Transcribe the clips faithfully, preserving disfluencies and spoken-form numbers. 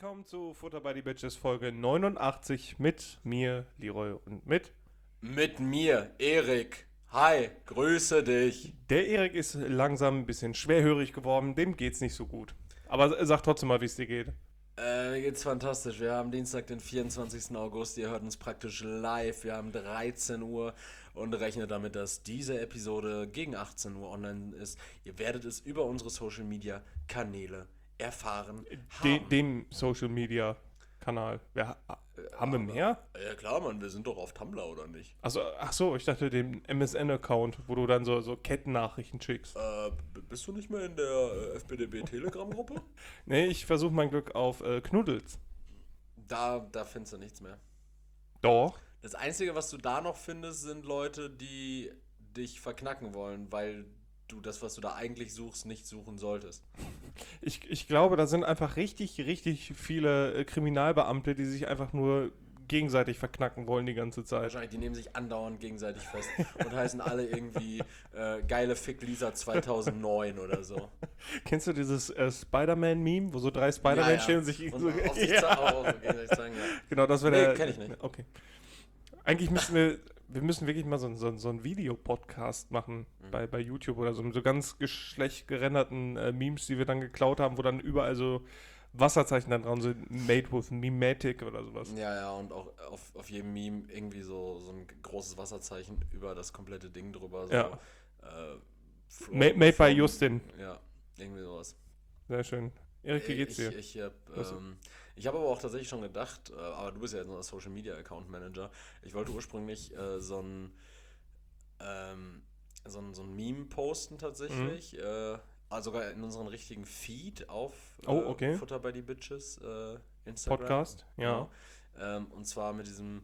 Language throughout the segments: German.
willkommen zu Futter by the Bitches Folge neunundachtzig mit mir, Leroy, und mit... Mit mir, Erik. Hi, grüße dich. Der Erik ist langsam ein bisschen schwerhörig geworden, dem geht's nicht so gut. Aber sag trotzdem mal, wie es dir geht. Äh, mir geht's fantastisch. Wir haben Dienstag, den vierundzwanzigsten August. Ihr hört uns praktisch live. Wir haben dreizehn Uhr und rechnet damit, dass diese Episode gegen achtzehn Uhr online ist. Ihr werdet es über unsere Social Media Kanäle erfahren. De, dem Social Media Kanal. Wir, haben wir mehr? Ja klar, Mann, wir sind doch auf Tumblr, oder nicht? Also, ach so, ich dachte den M S N-Account, wo du dann so, so Kettennachrichten schickst. Äh, b- bist du nicht mehr in der äh, F B D B-Telegram-Gruppe? Nee, ich versuche mein Glück auf äh, Knuddels. Da, da findest du nichts mehr. Doch. Das Einzige, was du da noch findest, sind Leute, die dich verknacken wollen, weil du das, was du da eigentlich suchst, nicht suchen solltest. Ich, ich glaube, da sind einfach richtig, richtig viele äh, Kriminalbeamte, die sich einfach nur gegenseitig verknacken wollen die ganze Zeit. Wahrscheinlich, die nehmen sich andauernd gegenseitig fest und heißen alle irgendwie äh, geile Fick Lisa zweitausendneun oder so. Kennst du dieses äh, Spider-Man-Meme, wo so drei Spider-Man Ja, ja. stehen und sich... Und so, auf sich ja. zu- auch so gegenseitig zeigen, ja. Genau, das wäre Nee, der... kenn ich nicht. Okay. Eigentlich müssen wir... Wir müssen wirklich mal so, so, so einen Videopodcast machen Mhm. bei, bei YouTube oder so, mit so ganz schlecht gerenderten äh, Memes, die wir dann geklaut haben, wo dann überall so Wasserzeichen dann dran sind, made with Mimetic oder sowas. Ja, ja, und auch auf, auf jedem Meme irgendwie so, so ein großes Wasserzeichen über das komplette Ding drüber. So, Ja. Äh, from- Made, made by from- Justin. Ja, irgendwie sowas. Sehr schön. Erik, wie geht's dir? Ich, ich habe Was- ähm, ich hab aber auch tatsächlich schon gedacht, äh, aber du bist ja jetzt noch Social Media Account Manager. Ich wollte ursprünglich äh, so ein ähm, so ein, so ein Meme posten tatsächlich. Mhm. Äh, also sogar in unseren richtigen Feed auf äh, Oh, okay. Futter by the Bitches äh, Instagram. Podcast? Ja. Genau. Ähm, und zwar mit diesem,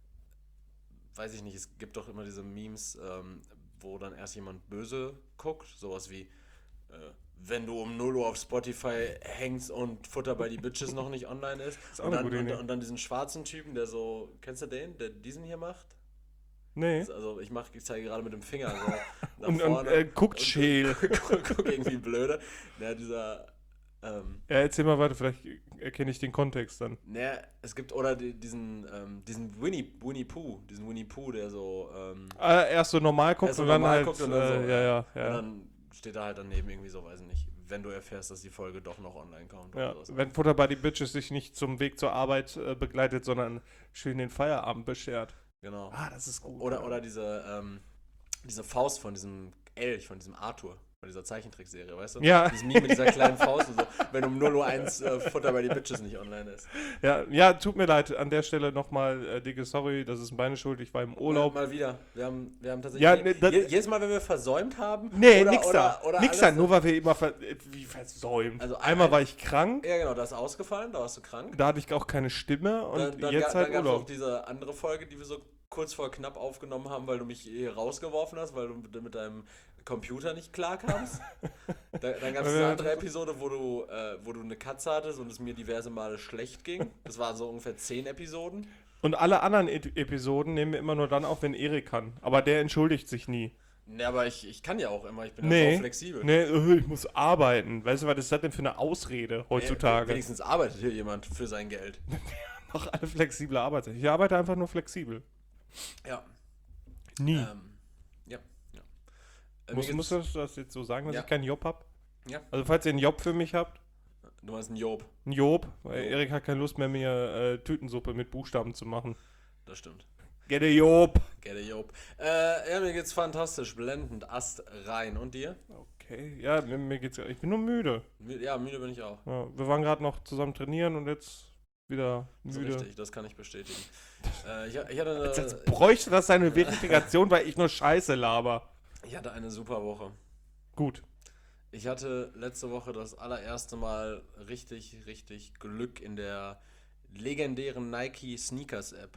weiß ich nicht, es gibt doch immer diese Memes, ähm, wo dann erst jemand böse guckt, sowas wie äh, wenn du um null Uhr auf Spotify hängst und Futter bei die Bitches noch nicht online ist. Ist auch und, eine dann, gute und, Idee. und dann diesen schwarzen Typen, der so, kennst du den, der diesen hier macht? Nee. Also ich mach, ich zeige gerade mit dem Finger so nach Und, und vorne. äh, guckt scheel. guck, guck irgendwie blöde. Ja, dieser, ähm, Ja, erzähl mal weiter, vielleicht erkenne ich den Kontext dann. ne, es gibt, oder die, diesen, ähm, diesen Winnie, Winnie Pooh, diesen Winnie Pooh, der so, ähm, Ah, erst so normal guckt Erst so und dann normal halt, guckt und dann äh, so, ja, ja, und ja. dann steht da halt daneben irgendwie so, weiß ich nicht, wenn du erfährst, dass die Folge doch noch online kommt Ja, oder so. wenn Futter by the Bitches sich nicht zum Weg zur Arbeit äh, begleitet, sondern schön den Feierabend beschert. Genau. Ah, das ist gut. Oder, oder diese, ähm, diese Faust von diesem Elch, von diesem Arthur, von dieser Zeichentrickserie, weißt du? Ja. Dieses Meme mit dieser kleinen Faust und so, wenn um null Uhr eins äh, Futter bei die Bitches nicht online ist. Ja, ja, tut mir leid, an der Stelle nochmal äh, dicke Sorry, das ist meine Schuld, ich war im Urlaub. Mal, mal wieder. Wir haben, wir haben tatsächlich. Ja, je, ne, das- je, jedes Mal, wenn wir versäumt haben. Nee, oder, nix da. oder, oder nix alles da, so- nur weil wir immer ver äh, wie versäumt. Also Einmal ein- war ich krank, Ja, genau, da ist ausgefallen, da warst du krank. da hatte ich auch keine Stimme und Dann, dann, jetzt ga- halt dann gab es auch Urlaub. diese andere Folge, die wir so kurz vor knapp aufgenommen haben, weil du mich hier rausgeworfen hast, weil du mit, mit deinem Computer nicht klarkamst. da, dann gab es diese andere Episode, wo du, äh, wo du eine Katze hattest und es mir diverse Male schlecht ging. Das waren so ungefähr zehn Episoden. Und alle anderen e Episoden nehmen wir immer nur dann auf, wenn Erik kann. Aber der entschuldigt sich nie. Ne, aber ich, ich kann ja auch immer, ich bin ja Nee, so flexibel. nee, äh, ich muss arbeiten. Weißt du, was ist das denn für eine Ausrede Nee, heutzutage? wenigstens arbeitet hier jemand für sein Geld. Mach alle flexible Arbeit. Ich arbeite einfach nur flexibel. Ja. Nie. Ähm, ja, ja. Äh, mir Muss, geht's- musst du das jetzt so sagen, dass Ja. ich keinen Job habe? Ja. Also falls ihr einen Job für mich habt, Du meinst einen Job, einen Job, weil Job. Erik hat keine Lust mehr, mir äh, Tütensuppe mit Buchstaben zu machen. das stimmt. Get a Job. Get a Job. Äh, ja, mir geht's fantastisch, blendend, Ast rein. Und dir? Okay, ja, mir, mir geht's. Ich bin nur müde. Mü- Ja, müde bin ich auch. Ja, wir waren gerade noch zusammen trainieren und jetzt wieder Das ist müde. richtig, das kann ich bestätigen. äh, ich, ich, hatte Als, als eine, bräuchte das seine Verifikation, weil ich nur Scheiße laber. ich hatte eine super Woche. Gut. Ich hatte letzte Woche das allererste Mal richtig, richtig Glück in der legendären Nike Sneakers App.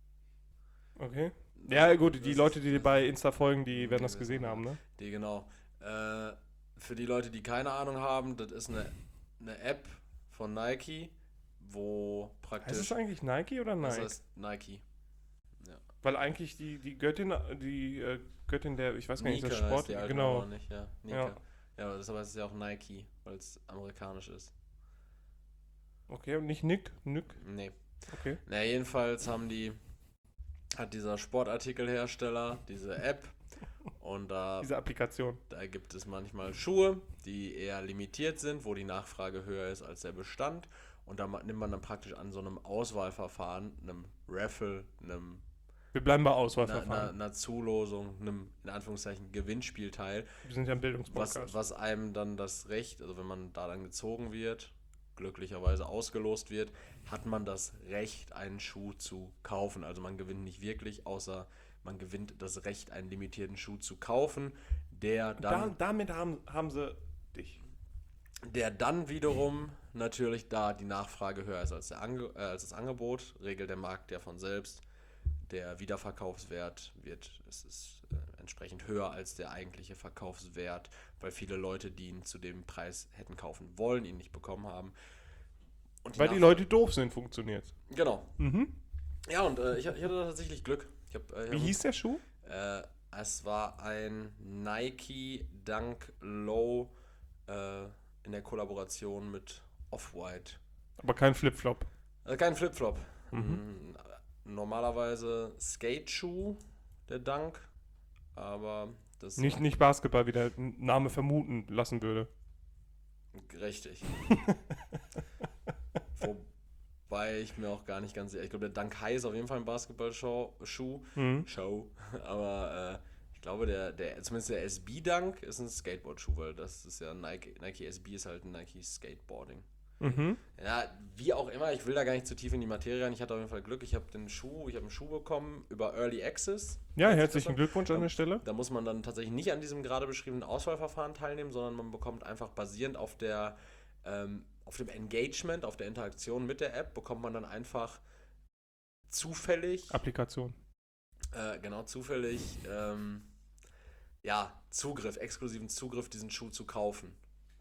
Okay. Ja, gut, die Das Leute, ist- die dir bei Insta folgen, die Die werden das wissen, gesehen ja. haben, ne? Die genau. Äh, für die Leute, die keine Ahnung haben, das ist eine, eine App von Nike, wo praktisch. Heißt es eigentlich Nike oder das Nike? heißt Nike. Weil eigentlich die, die Göttin, die äh, Göttin der, ich weiß gar nicht, Nika das Sport, heißt die alte genau. aber nicht, ja. Nika. Ja. Ja, aber deshalb heißt es ja auch Nike, weil es amerikanisch ist. Okay, und nicht Nick? Nick? Nee. Okay. Na, jedenfalls haben die, hat dieser Sportartikelhersteller diese App und da, Diese Applikation. da gibt es manchmal Schuhe, die eher limitiert sind, wo die Nachfrage höher ist als der Bestand. Und da ma- nimmt man dann praktisch an so einem Auswahlverfahren, einem Raffle, einem Wir bleiben bei einer, Auswahlverfahren. einer, einer Zulosung, einem in Anführungszeichen Gewinnspiel teil, Wir sind ja ein was, Bildungspodcast. was einem dann das Recht, also wenn man da dann gezogen wird, glücklicherweise ausgelost wird, hat man das Recht, einen Schuh zu kaufen. Also man gewinnt nicht wirklich, außer man gewinnt das Recht, einen limitierten Schuh zu kaufen, der Da, dann, damit haben, haben sie dich. der dann wiederum natürlich, da die Nachfrage höher ist als, der Ange äh, als das Angebot, regelt der Markt ja von selbst. Der Wiederverkaufswert wird, es ist äh, entsprechend höher als der eigentliche Verkaufswert, weil viele Leute, die ihn zu dem Preis hätten kaufen wollen, ihn nicht bekommen haben. Und Weil die Nachfrage- Leute doof sind, funktioniert. Genau. Mhm. Ja, und äh, ich, ich hatte tatsächlich Glück. Ich hab, äh, ich Wie hab- hieß der Schuh? Äh, es war ein Nike Dunk Low äh, in der Kollaboration mit Off-White. Aber kein Flipflop. Also kein Flipflop. Mhm. Mm, Normalerweise Skate-Schuh, der Dunk. Aber das Nicht, nicht Basketball, wie der Name vermuten lassen würde. richtig. Wobei ich mir auch gar nicht ganz sicher. Ich glaube, der Dunk High ist auf jeden Fall ein Basketball-Schuh. Mhm. Show. Aber äh, ich glaube, der, der, zumindest der S B Dunk ist ein Skateboard-Schuh, weil das ist ja Nike, Nike S B ist halt ein Nike Skateboarding. Mhm. Ja, wie auch immer, ich will da gar nicht zu tief in die Materie rein. Ich hatte auf jeden Fall Glück. Ich habe den Schuh, ich habe einen Schuh bekommen über Early Access. Ja, Nennt sich herzlichen das Glückwunsch so? an der Stelle. Da muss man dann tatsächlich nicht an diesem gerade beschriebenen Auswahlverfahren teilnehmen, sondern man bekommt einfach basierend auf der ähm, auf dem Engagement, auf der Interaktion mit der App, bekommt man dann einfach zufällig, Applikation. äh, genau zufällig, ähm, ja, Zugriff, exklusiven Zugriff, diesen Schuh zu kaufen.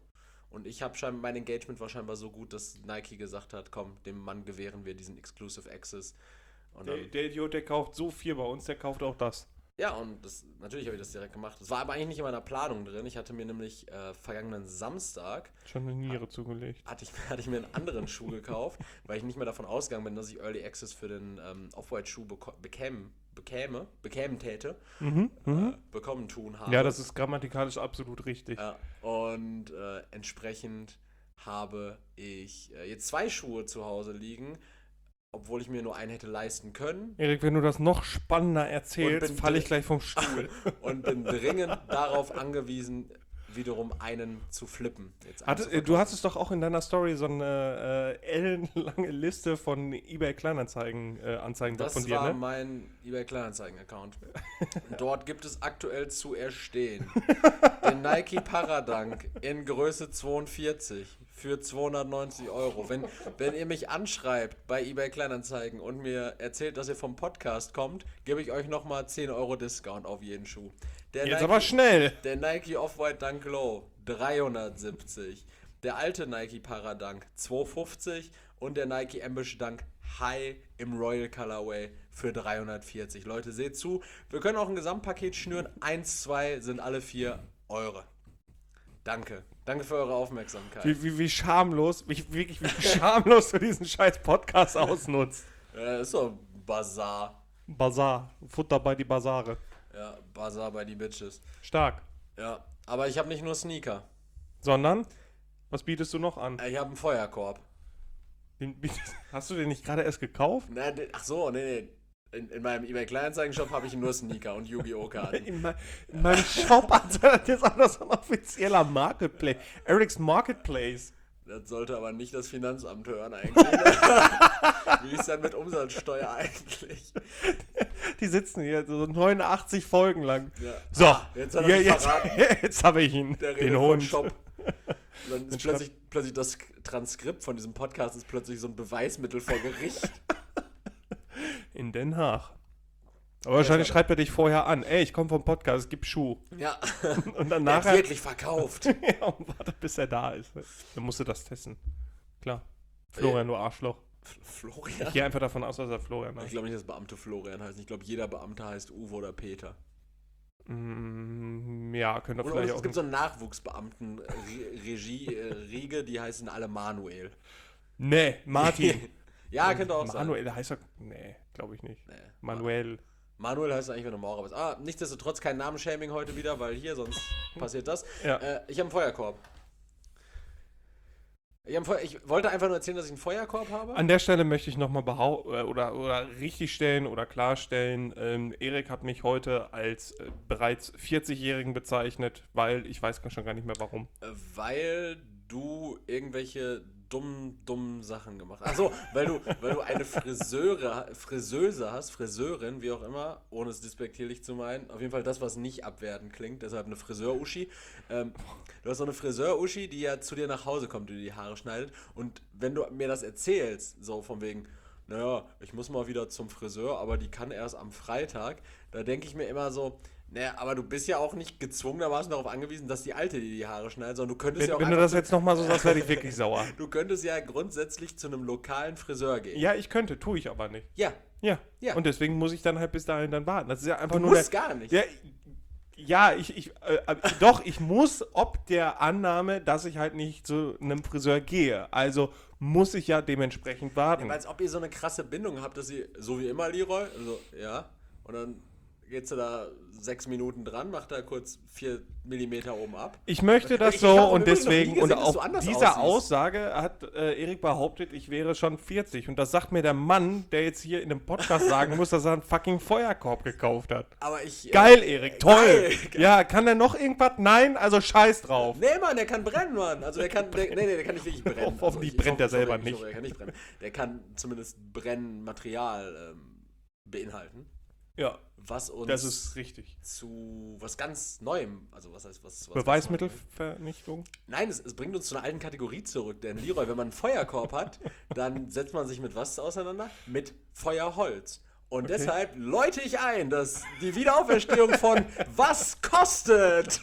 Und ich habe scheinbar, mein Engagement war scheinbar so gut, dass Nike gesagt hat, komm, dem Mann gewähren wir diesen Exclusive Access. Und Der, dann, der Idiot, der kauft so viel bei uns, der kauft auch das. ja, und das, natürlich habe ich das direkt gemacht. Das war aber eigentlich nicht in meiner Planung drin. Ich hatte mir nämlich äh, vergangenen Samstag, Schon eine Niere zugelegt. hatte ich, hatte ich mir einen anderen Schuh gekauft, weil ich nicht mehr davon ausgegangen bin, dass ich Early Access für den ähm, Off-White-Schuh beko- bekäme, bekäme, bekämen täte, Mhm. Mhm. äh, bekommen tun habe. Ja, das ist grammatikalisch absolut richtig. Ja, und äh, entsprechend habe ich äh, jetzt zwei Schuhe zu Hause liegen, obwohl ich mir nur einen hätte leisten können Erik, wenn du das noch spannender Und erzählst, bin falle ich dr- gleich vom Stuhl. und bin dringend darauf angewiesen, wiederum einen zu flippen. Jetzt einen Hatte, zu äh, du verkaufen. hattest doch auch in deiner Story so eine äh, ellenlange Liste von eBay Kleinanzeigen äh, Anzeigen Das von dir, war ne? mein eBay Kleinanzeigen-Account. Dort gibt es aktuell zu erstehen den Nike Paradunk in Größe zweiundvierzig für zweihundertneunzig Euro. Wenn, wenn ihr mich anschreibt bei eBay Kleinanzeigen und mir erzählt, dass ihr vom Podcast kommt, gebe ich euch nochmal zehn Euro Discount auf jeden Schuh. Der Jetzt Nike, aber schnell. der Nike Off-White Dunk Low dreihundertsiebzig. Der alte Nike Paradunk zweihundertfünfzig und der Nike Ambush Dunk High im Royal Colorway für dreihundertvierzig. Leute, seht zu, wir können auch ein Gesamtpaket schnüren. Eins, zwei sind alle vier eure. Danke. Danke für eure Aufmerksamkeit. Wie, wie, wie schamlos, wie, wirklich wie schamlos du diesen scheiß Podcast ausnutzt. Ja, ist doch Bazar. Bazar. Futter bei die Basare. Ja, Bazar bei die Bitches. Stark. Ja, aber ich habe nicht nur Sneaker. Sondern, was bietest du noch an? Ich habe einen Feuerkorb. Den bietest- Hast du den nicht gerade erst gekauft? Nein, den- ach so, nee, nee. In, in meinem eBay Kleinanzeigen-Shop habe ich nur Sneaker und Yu-Gi-Oh! Karten. In, mein, in meinem Shop hat er jetzt auch noch so ein offizieller Marketplace. Eric's Marketplace. Das sollte aber nicht das Finanzamt hören eigentlich. Wie ist denn mit Umsatzsteuer eigentlich? Die sitzen hier so neunundachtzig Folgen lang. Ja. So, Ah, jetzt hat er ja, mich jetzt, verraten. jetzt habe ich ihn, Der redet den von Hund. Shop. Dann ist Den plötzlich, plötzlich das Transkript von diesem Podcast ist plötzlich so ein Beweismittel vor Gericht. In Den Haag. Aber wahrscheinlich schade. schreibt er dich vorher an. Ey, ich komme vom Podcast, es gibt Schuh. Ja, Und dann der hat nachher... wirklich verkauft. ja, und warte, bis er da ist. Dann musst du das testen. Klar. Florian, du Arschloch. F- Ich Florian? gehe einfach davon aus, dass er Florian Ich heißt. glaube nicht, dass Beamte Florian heißt. Ich glaube, jeder Beamte heißt Uwe oder Peter. Mm, ja, könnte Oder, vielleicht oder es auch... gibt so einen Nachwuchsbeamten-Regie-Riege, die heißen alle Manuel. Nee, Martin. Ja, könnte auch Manuel, sein. der heißt er. Nee, glaube ich nicht. Nee. Manuel. Manuel heißt eigentlich, wenn du Maurer bist. Ah, nichtsdestotrotz kein Namenshaming heute wieder, weil hier sonst passiert das. Ja. Äh, ich habe einen Feuerkorb. Ich, hab einen Feu- ich wollte einfach nur erzählen, dass ich einen Feuerkorb habe. An der Stelle möchte ich nochmal behaupten oder, oder richtigstellen oder klarstellen, ähm, Erik hat mich heute als äh, bereits vierzig-Jährigen bezeichnet, weil ich weiß schon gar nicht mehr warum. Äh, Weil du irgendwelche dummen, dummen Sachen gemacht hast. Achso, weil du, weil du eine Friseure, Friseuse hast, Friseurin, wie auch immer, ohne es despektierlich zu meinen. Auf jeden Fall das, was nicht abwertend klingt, deshalb eine Friseur-Uschi. Ähm, du hast so eine Friseur-Uschi, die ja zu dir nach Hause kommt, die dir die Haare schneidet. Und wenn du mir das erzählst, so von wegen, naja, ich muss mal wieder zum Friseur, aber die kann erst am Freitag, da denke ich mir immer so, naja, aber du bist ja auch nicht gezwungenermaßen darauf angewiesen, dass die Alte dir die Haare schneidet, sondern du könntest Wenn, ja auch wenn du einfach das zu- jetzt nochmal so sagst, werde ich wirklich sauer. Du könntest ja grundsätzlich zu einem lokalen Friseur gehen. Ja, ich könnte, tue ich aber nicht. Ja, Ja. Ja. Und deswegen muss ich dann halt bis dahin dann warten. Das ist ja einfach du nur musst der, gar nicht. Ja, ja, ich, ich äh, äh, doch, ich muss, ob der Annahme, dass ich halt nicht zu einem Friseur gehe. Also muss ich ja dementsprechend Ja, warten. aber als ob ihr so eine krasse Bindung habt, dass ihr, so wie immer, Leroy, also, ja, und dann geht's da sechs Minuten dran, macht da kurz vier Millimeter oben ab. Ich möchte das Ich- ich so hab im und Übrigen noch nie deswegen, gesehen, und dass auf du anders dieser aussiehst. Aussage hat äh, Erik behauptet, ich wäre schon vierzig. Und das sagt mir der Mann, der jetzt hier in dem Podcast sagen muss, dass er einen fucking Feuerkorb gekauft hat. Aber ich... Geil, äh, Erik, toll. geil. Ja, kann der noch irgendwas? Nein, also scheiß drauf. Nee, Mann, der kann brennen, Mann. Also der kann, der, nee, nee, der kann nicht wirklich brennen. Hoffentlich also ich- ich brennt hoffe- er ich hoffe, selber ich nicht. hoffe, Der kann nicht brennen. Der kann zumindest Brennmaterial ähm, beinhalten. Ja, Was uns das ist richtig. zu was ganz Neuem, also was heißt was, was Beweismittelvernichtung? Nein, es, es bringt uns zu einer alten Kategorie zurück, denn Leroy, wenn man einen Feuerkorb hat, dann setzt man sich mit was auseinander? Mit Feuerholz. Und Okay. deshalb läute ich ein, dass die Wiederauferstehung von Was kostet?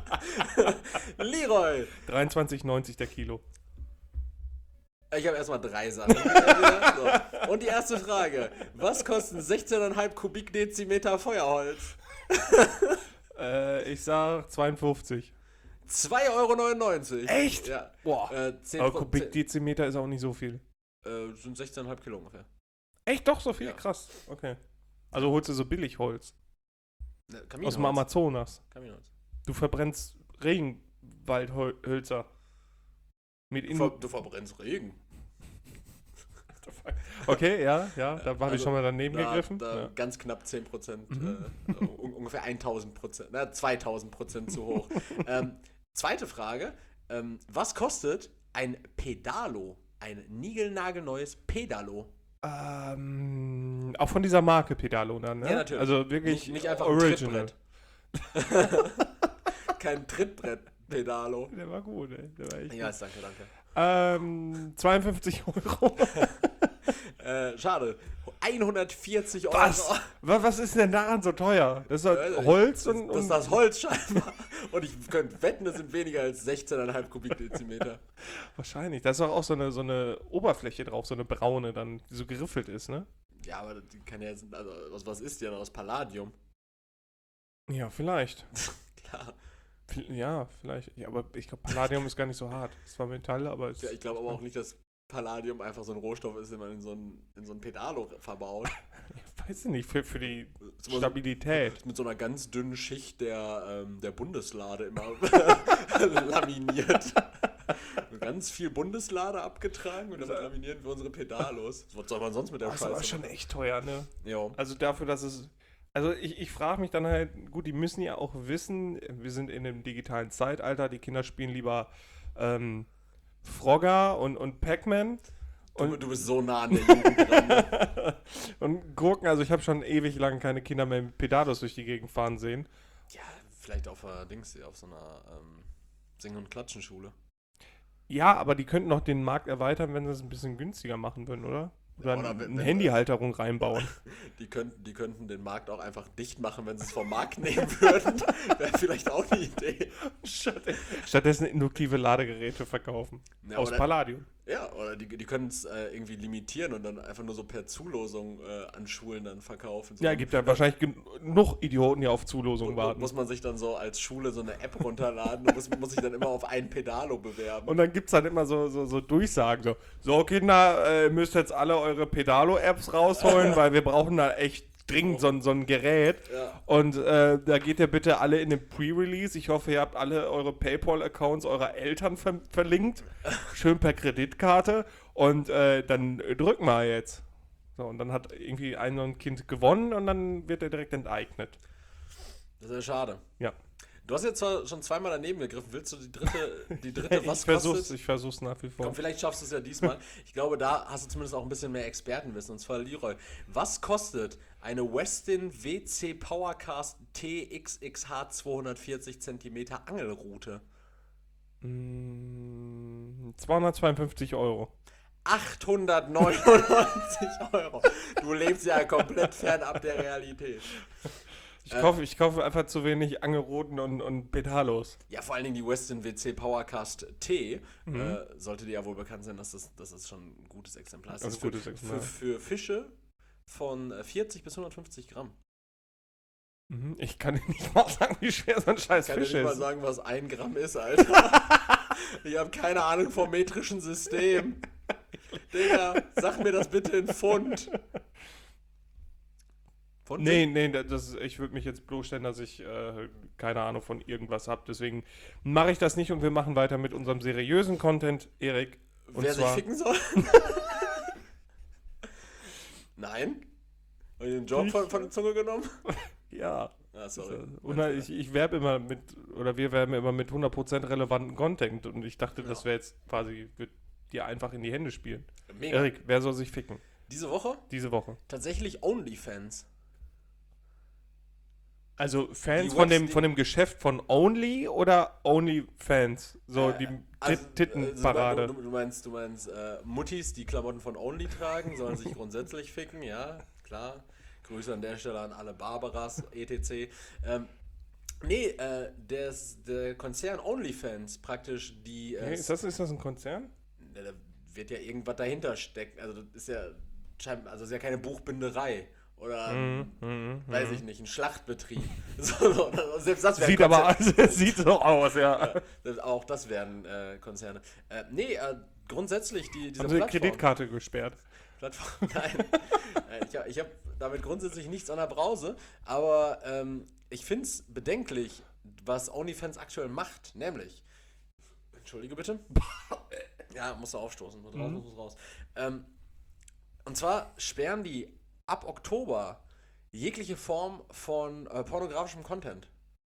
Leroy, dreiundzwanzig neunzig der Kilo. ich habe erstmal drei Sachen. So. Und die erste Frage, was kosten sechzehn Komma fünf Kubikdezimeter Feuerholz? Äh, ich sag zweiundfünfzig. zwei Euro neunundneunzig. Echt? Ja. Boah. Äh, zehn Aber Pro- Kubikdezimeter ist auch nicht so viel. Äh, sind sechzehn Komma fünf Kilo ungefähr. Echt? Doch so viel? Ja. Krass. Okay. Also holst du so Billigholz Ne, aus dem Kaminholz. Amazonas. Kaminholz. Du verbrennst Regenwaldhölzer. Mit Du, in ver du verbrennst Regen. Okay, ja, ja, da habe Also, ich schon mal daneben Da, gegriffen. da Ja. ganz knapp zehn Prozent, Mhm. äh, un ungefähr tausend Prozent, na, zweitausend Prozent zu hoch. ähm, zweite Frage, ähm, was kostet ein Pedalo? Ein niegelnagelneues Pedalo? Ähm, auch von dieser Marke Pedalo dann, ne? Ja, natürlich. Also wirklich Nicht, nicht einfach ein original. Trittbrett. Kein Trittbrett-Pedalo. Der war gut, ey. Der war echt Ja, gut. danke, danke. Ähm, zweiundfünfzig Euro. Äh, schade. hundertvierzig Euro. Was? Wa- Was ist denn daran so teuer? Das ist Äh, halt Holz das, und, Das ist und das Holz scheinbar. Und ich könnte wetten, das sind weniger als sechzehn Komma fünf Kubikdezimeter. wahrscheinlich. Da ist doch auch so eine, so eine Oberfläche drauf, so eine braune dann, die so geriffelt ist, ne? Ja, aber die kann ja jetzt, also was, was ist die denn aus Palladium? Ja, vielleicht. Klar. Vi- Ja, vielleicht. Ja, aber ich glaube, Palladium ist gar nicht so hart. Es ist zwar Metall, aber es Ja, ich glaube aber auch nicht, dass Palladium einfach so ein Rohstoff ist, den man in so ein, in so ein Pedalo verbaut. Ich weiß nicht, für, für die Das ist immer Stabilität. so, mit so einer ganz dünnen Schicht der, ähm, der Bundeslade immer laminiert. Ganz viel Bundeslade abgetragen und damit laminieren wir unsere Pedalos. Was soll man sonst mit der Das ist aber Scheiße schon machen? echt teuer, ne? Ja. Also dafür, dass es. Also ich, ich frage mich dann halt, gut, die müssen ja auch wissen, wir sind in einem digitalen Zeitalter, die Kinder spielen lieber ähm, Frogger und, und Pac-Man Du, und, du bist so nah an der Jugend dran. Ne? und Gurken. Also ich habe schon ewig lang keine Kinder mehr mit Pedalos durch die Gegend fahren sehen. Ja, vielleicht auf, äh, Dings, auf so einer ähm, Singen- und Klatschenschule. Ja, aber die könnten noch den Markt erweitern, wenn sie es ein bisschen günstiger machen würden, oder? Oder, Oder eine wenn- wenn- Handyhalterung reinbauen. Die könnten, die könnten den Markt auch einfach dicht machen, wenn sie es vom Markt nehmen würden. Wäre vielleicht auch eine Idee. Stattdessen induktive Ladegeräte verkaufen. Ja, aus oder- Palladium. Ja, oder die, die können es äh, irgendwie limitieren und dann einfach nur so per Zulosung äh, an Schulen dann verkaufen. So, Ja, gibt ja wahrscheinlich genug Idioten, die auf Zulosung mu- warten. muss man sich dann so als Schule so eine App runterladen und muss, muss sich dann immer auf ein Pedalo bewerben. Und dann gibt es dann immer so, so, so Durchsagen, so, so Kinder, äh, ihr müsst jetzt alle eure Pedalo-Apps rausholen, weil wir brauchen da echt dringend so, ein- so ein Gerät. Ja. Und äh, da geht ihr bitte alle in den Pre-Release. Ich hoffe, ihr habt alle eure PayPal-Accounts eurer Eltern ver verlinkt. Schön per Kreditkarte. Und äh, dann drücken wir jetzt. So, und dann hat irgendwie ein, so ein Kind gewonnen und dann wird er direkt enteignet. Das ist ja schade. Ja. Du hast jetzt zwar schon zweimal daneben gegriffen. Willst du die dritte, die dritte Ich was versuch's, kostet? ich versuch's nach wie vor. Komm, vielleicht schaffst du es ja diesmal. Ich glaube, da hast du zumindest auch ein bisschen mehr Expertenwissen. Und zwar Leroy. Was kostet eine Westin W C Powercast T X X H zweihundertvierzig Zentimeter Angelrute? Mm, zweihundertzweiundfünfzig Euro. achthundertneunundneunzig Euro. Du lebst ja komplett fernab der Realität. Ich, Äh, kaufe, ich kaufe einfach zu wenig Angelrouten und, und Pedalos. Ja, vor allen Dingen die Westin W C Powercast T Mhm. äh, sollte dir ja wohl bekannt sein, dass das, dass das schon ein gutes Exemplar ist. Das Das ist ist ein gutes Exemplar. Für, für Fische von äh, vierzig bis hundertfünfzig Gramm. Mhm. Ich kann dir nicht mal sagen, wie schwer so ein scheiß Ich kann dir Fisch nicht mal ist. sagen, was ein Gramm ist, Alter. Ich habe keine Ahnung vom metrischen System. Digga, sag mir das bitte in Pfund. Pfund? Nee, nee, das, ich würde mich jetzt bloßstellen, dass ich äh, keine Ahnung von irgendwas habe. Deswegen mache ich das nicht und wir machen weiter mit unserem seriösen Content, Erik. Und Wer sich zwar, ficken soll? Nein? Habe ich den Job von, von der Zunge genommen? ja. Ah, sorry. Und ich, ich werbe immer mit, oder wir werben immer mit hundert Prozent relevanten Content und ich dachte, das wäre jetzt quasi, wird dir einfach in die Hände spielen. Mega. Erik, wer soll sich ficken? Diese Woche Diese Woche. tatsächlich OnlyFans. Also Fans Die von Webs- dem, die- von dem Geschäft von Only oder OnlyFans? So Äh, die also, Tit Tittenparade. Also, du, du meinst, du meinst äh, Muttis, die Klamotten von Only tragen, sollen sich grundsätzlich ficken, ja, klar. Grüße an der Stelle an alle Barbaras, et cetera. Ähm, nee, äh, des, der Konzern OnlyFans praktisch die. Äh, Hey, ist, das, ist das ein Konzern? da wird ja irgendwas dahinter stecken. Also, das ist ja, schein- also das ist ja keine Buchbinderei. Oder, Mhm, mhm, weiß mhm. ich nicht, ein Schlachtbetrieb. So, so, selbst das wäre Sieht aber aus, sieht so aus, ja. ja, das- auch das werden äh, Konzerne. Äh, nee, äh, grundsätzlich die, diese Haben sie die Plattform. Kreditkarte gesperrt? Plattform nein. äh, ich habe ich hab damit grundsätzlich nichts an der Brause, aber ähm, ich finde es bedenklich, was OnlyFans aktuell macht, nämlich. Entschuldige bitte. Ja, musst du aufstoßen. Muss raus, Mhm. muss raus. Ähm, und zwar sperren die ab Oktober jegliche Form von äh, pornografischem Content.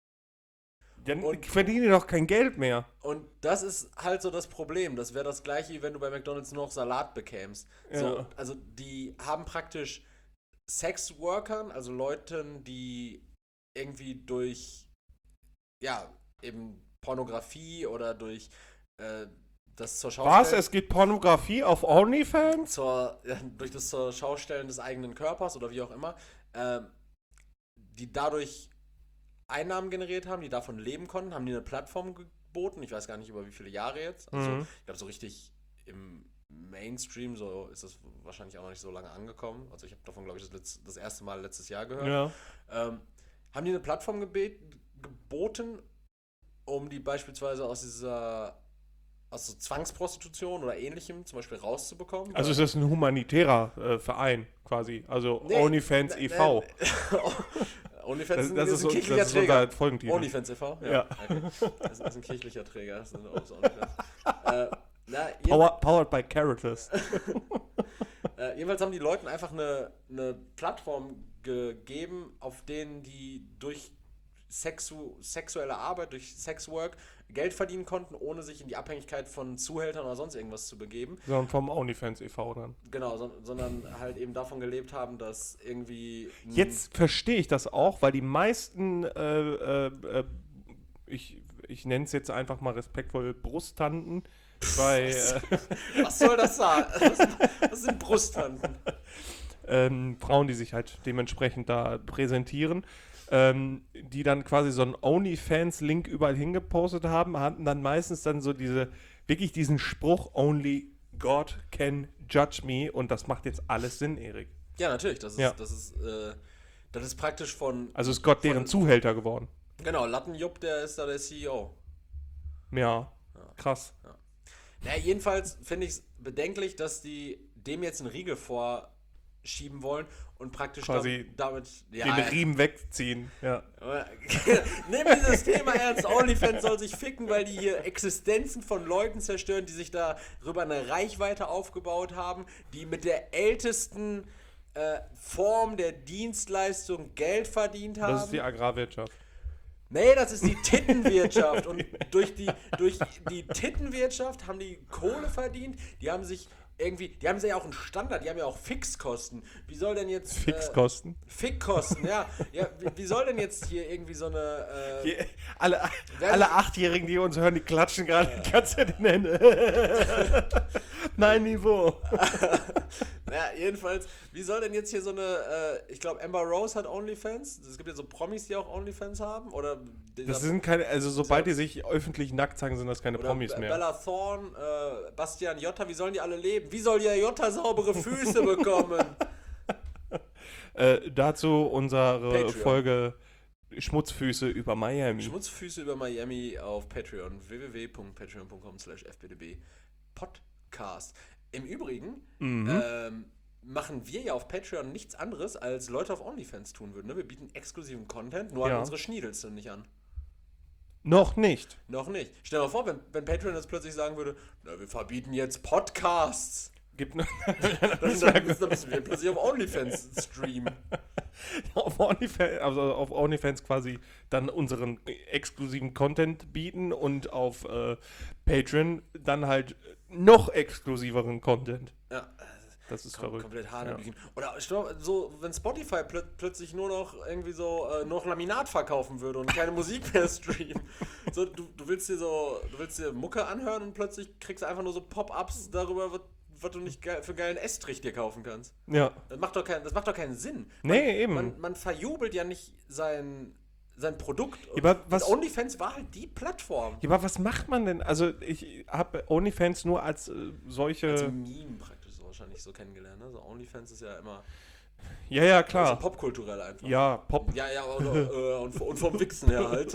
Dann Und- verdienen die doch kein Geld mehr. Und das ist halt so das Problem. Das wäre das gleiche, wie wenn du bei McDonald's nur noch Salat bekämst. So, Ja. also die haben praktisch Sexworkern, also Leuten, die irgendwie durch, ja, eben Pornografie oder durch äh, das zur Schau Was? Es gibt Pornografie auf OnlyFans? zur, ja, durch das zur Schaustellen des eigenen Körpers oder wie auch immer, ähm, die dadurch Einnahmen generiert haben, die davon leben konnten, haben die eine Plattform geboten, ich weiß gar nicht über wie viele Jahre jetzt, also Mhm. ich glaube so richtig im Mainstream, so ist das wahrscheinlich auch noch nicht so lange angekommen, also ich habe davon glaube ich das, letzt, das erste Mal letztes Jahr gehört, Ja. ähm, haben die eine Plattform gebet, geboten, um die beispielsweise aus dieser aus so Zwangsprostitution oder ähnlichem zum Beispiel rauszubekommen. Also ist das ein humanitärer äh, Verein quasi? Also Nee, OnlyFans nee, e V. OnlyFans Das, ist ein, das ist ist, ein so, kirchlicher das ist Träger. unser Folgentitel. OnlyFans e V? Ja. Okay. Das ist, das ist ein kirchlicher Träger. Das ist ein, das ist OnlyFans. äh, na, jeden, Power, powered by Caritas. äh, jedenfalls haben die Leuten einfach eine, eine Plattform gegeben, auf denen die durch Sexu sexuelle Arbeit, durch Sexwork Geld verdienen konnten, ohne sich in die Abhängigkeit von Zuhältern oder sonst irgendwas zu begeben. Sondern vom OnlyFans e V dann. Genau, so, sondern halt eben davon gelebt haben, dass irgendwie... ein- Jetzt verstehe ich das auch, weil die meisten, äh, äh, äh, ich, ich nenne es jetzt einfach mal respektvoll Brusttanten, bei äh, Was soll das sein? Was, was sind Brusttanten? ähm, Frauen, die sich halt dementsprechend da präsentieren, ähm, die dann quasi so einen OnlyFans-Link überall hingepostet haben, hatten dann meistens dann so diese, wirklich diesen Spruch, Only God can judge me, und das macht jetzt alles Sinn, Erik. Ja, natürlich. Das ist, Ja. das ist, äh, das ist praktisch von. Also ist Gott deren von, Zuhälter geworden. Genau, Lattenjupp, der ist da der C E O. Ja, krass. Naja, jedenfalls finde ich es bedenklich, dass die dem jetzt einen Riegel vorschieben wollen und praktisch Quasi da, damit. Ja, Den ja. Riemen wegziehen, ja. Nimm dieses Thema ernst. OnlyFans soll sich ficken, weil die hier Existenzen von Leuten zerstören, die sich darüber eine Reichweite aufgebaut haben, die mit der ältesten äh, Form der Dienstleistung Geld verdient haben. Das ist die Agrarwirtschaft. Nee, das ist die Tittenwirtschaft. Und durch die, durch die Tittenwirtschaft haben die Kohle verdient. Die haben sich irgendwie, die haben ja auch einen Standard, die haben ja auch Fixkosten. Wie soll denn jetzt. Fixkosten? Äh, Fickkosten, ja. ja wie, wie soll denn jetzt hier irgendwie so eine. Äh, Hier, alle, Wer- alle Achtjährigen, die uns hören, die klatschen gerade die ganze Zeit in die Hände. Mein Niveau. naja, jedenfalls, wie soll denn jetzt hier so eine. Äh, ich glaube, Amber Rose hat OnlyFans. Es gibt ja so Promis, die auch OnlyFans haben. Oder. dieser- Das sind keine, also sobald die sich öffentlich nackt zeigen, sind das keine Oder Promis Be- mehr. Bella Thorne, äh, Bastian Jotta, wie sollen die alle leben? Wie soll ja Jotta saubere Füße bekommen? Äh, dazu unsere Patreon. Folge Schmutzfüße über Miami. Schmutzfüße über Miami auf Patreon, w w w punkt patreon punkt com slash f b d b Podcast. Im Übrigen Mhm. ähm, machen wir ja auf Patreon nichts anderes, als Leute auf OnlyFans tun würden. Ne? Wir bieten exklusiven Content, nur Ja. an unsere Schniedels nicht an. Noch nicht. Noch nicht. Stell dir mal vor, wenn, wenn Patreon jetzt plötzlich sagen würde, na, wir verbieten jetzt Podcasts. Gibt ne- Dann, dann, dann müssen wir plötzlich auf OnlyFans streamen. auf OnlyFans, also auf OnlyFans quasi dann unseren exklusiven Content bieten und auf äh, Patreon dann halt noch exklusiveren Content. Ja, Das ist kom verrückt. komplett Ja. hanebüchen. Oder stell mal, so, wenn Spotify plö plötzlich nur noch irgendwie so äh, noch Laminat verkaufen würde und keine Musik mehr streamen. So, du, du willst dir so, du willst dir Mucke anhören und plötzlich kriegst du einfach nur so Pop-ups darüber, was, was du nicht geil, für geilen Estrich dir kaufen kannst. Ja. Das macht doch, kein, das macht doch keinen Sinn. Nee, man, eben. Man, man verjubelt ja nicht sein, sein Produkt. Und aber was- OnlyFans war halt die Plattform. Ja, aber was macht man denn? Also ich habe OnlyFans nur als äh, solche... Als Meme praktisch so wahrscheinlich so kennengelernt. Ne? So OnlyFans ist ja immer ja, ja, also klar. popkulturell einfach. Ja, Pop. Ja, ja, oder, äh, und, und vom Wichsen her halt.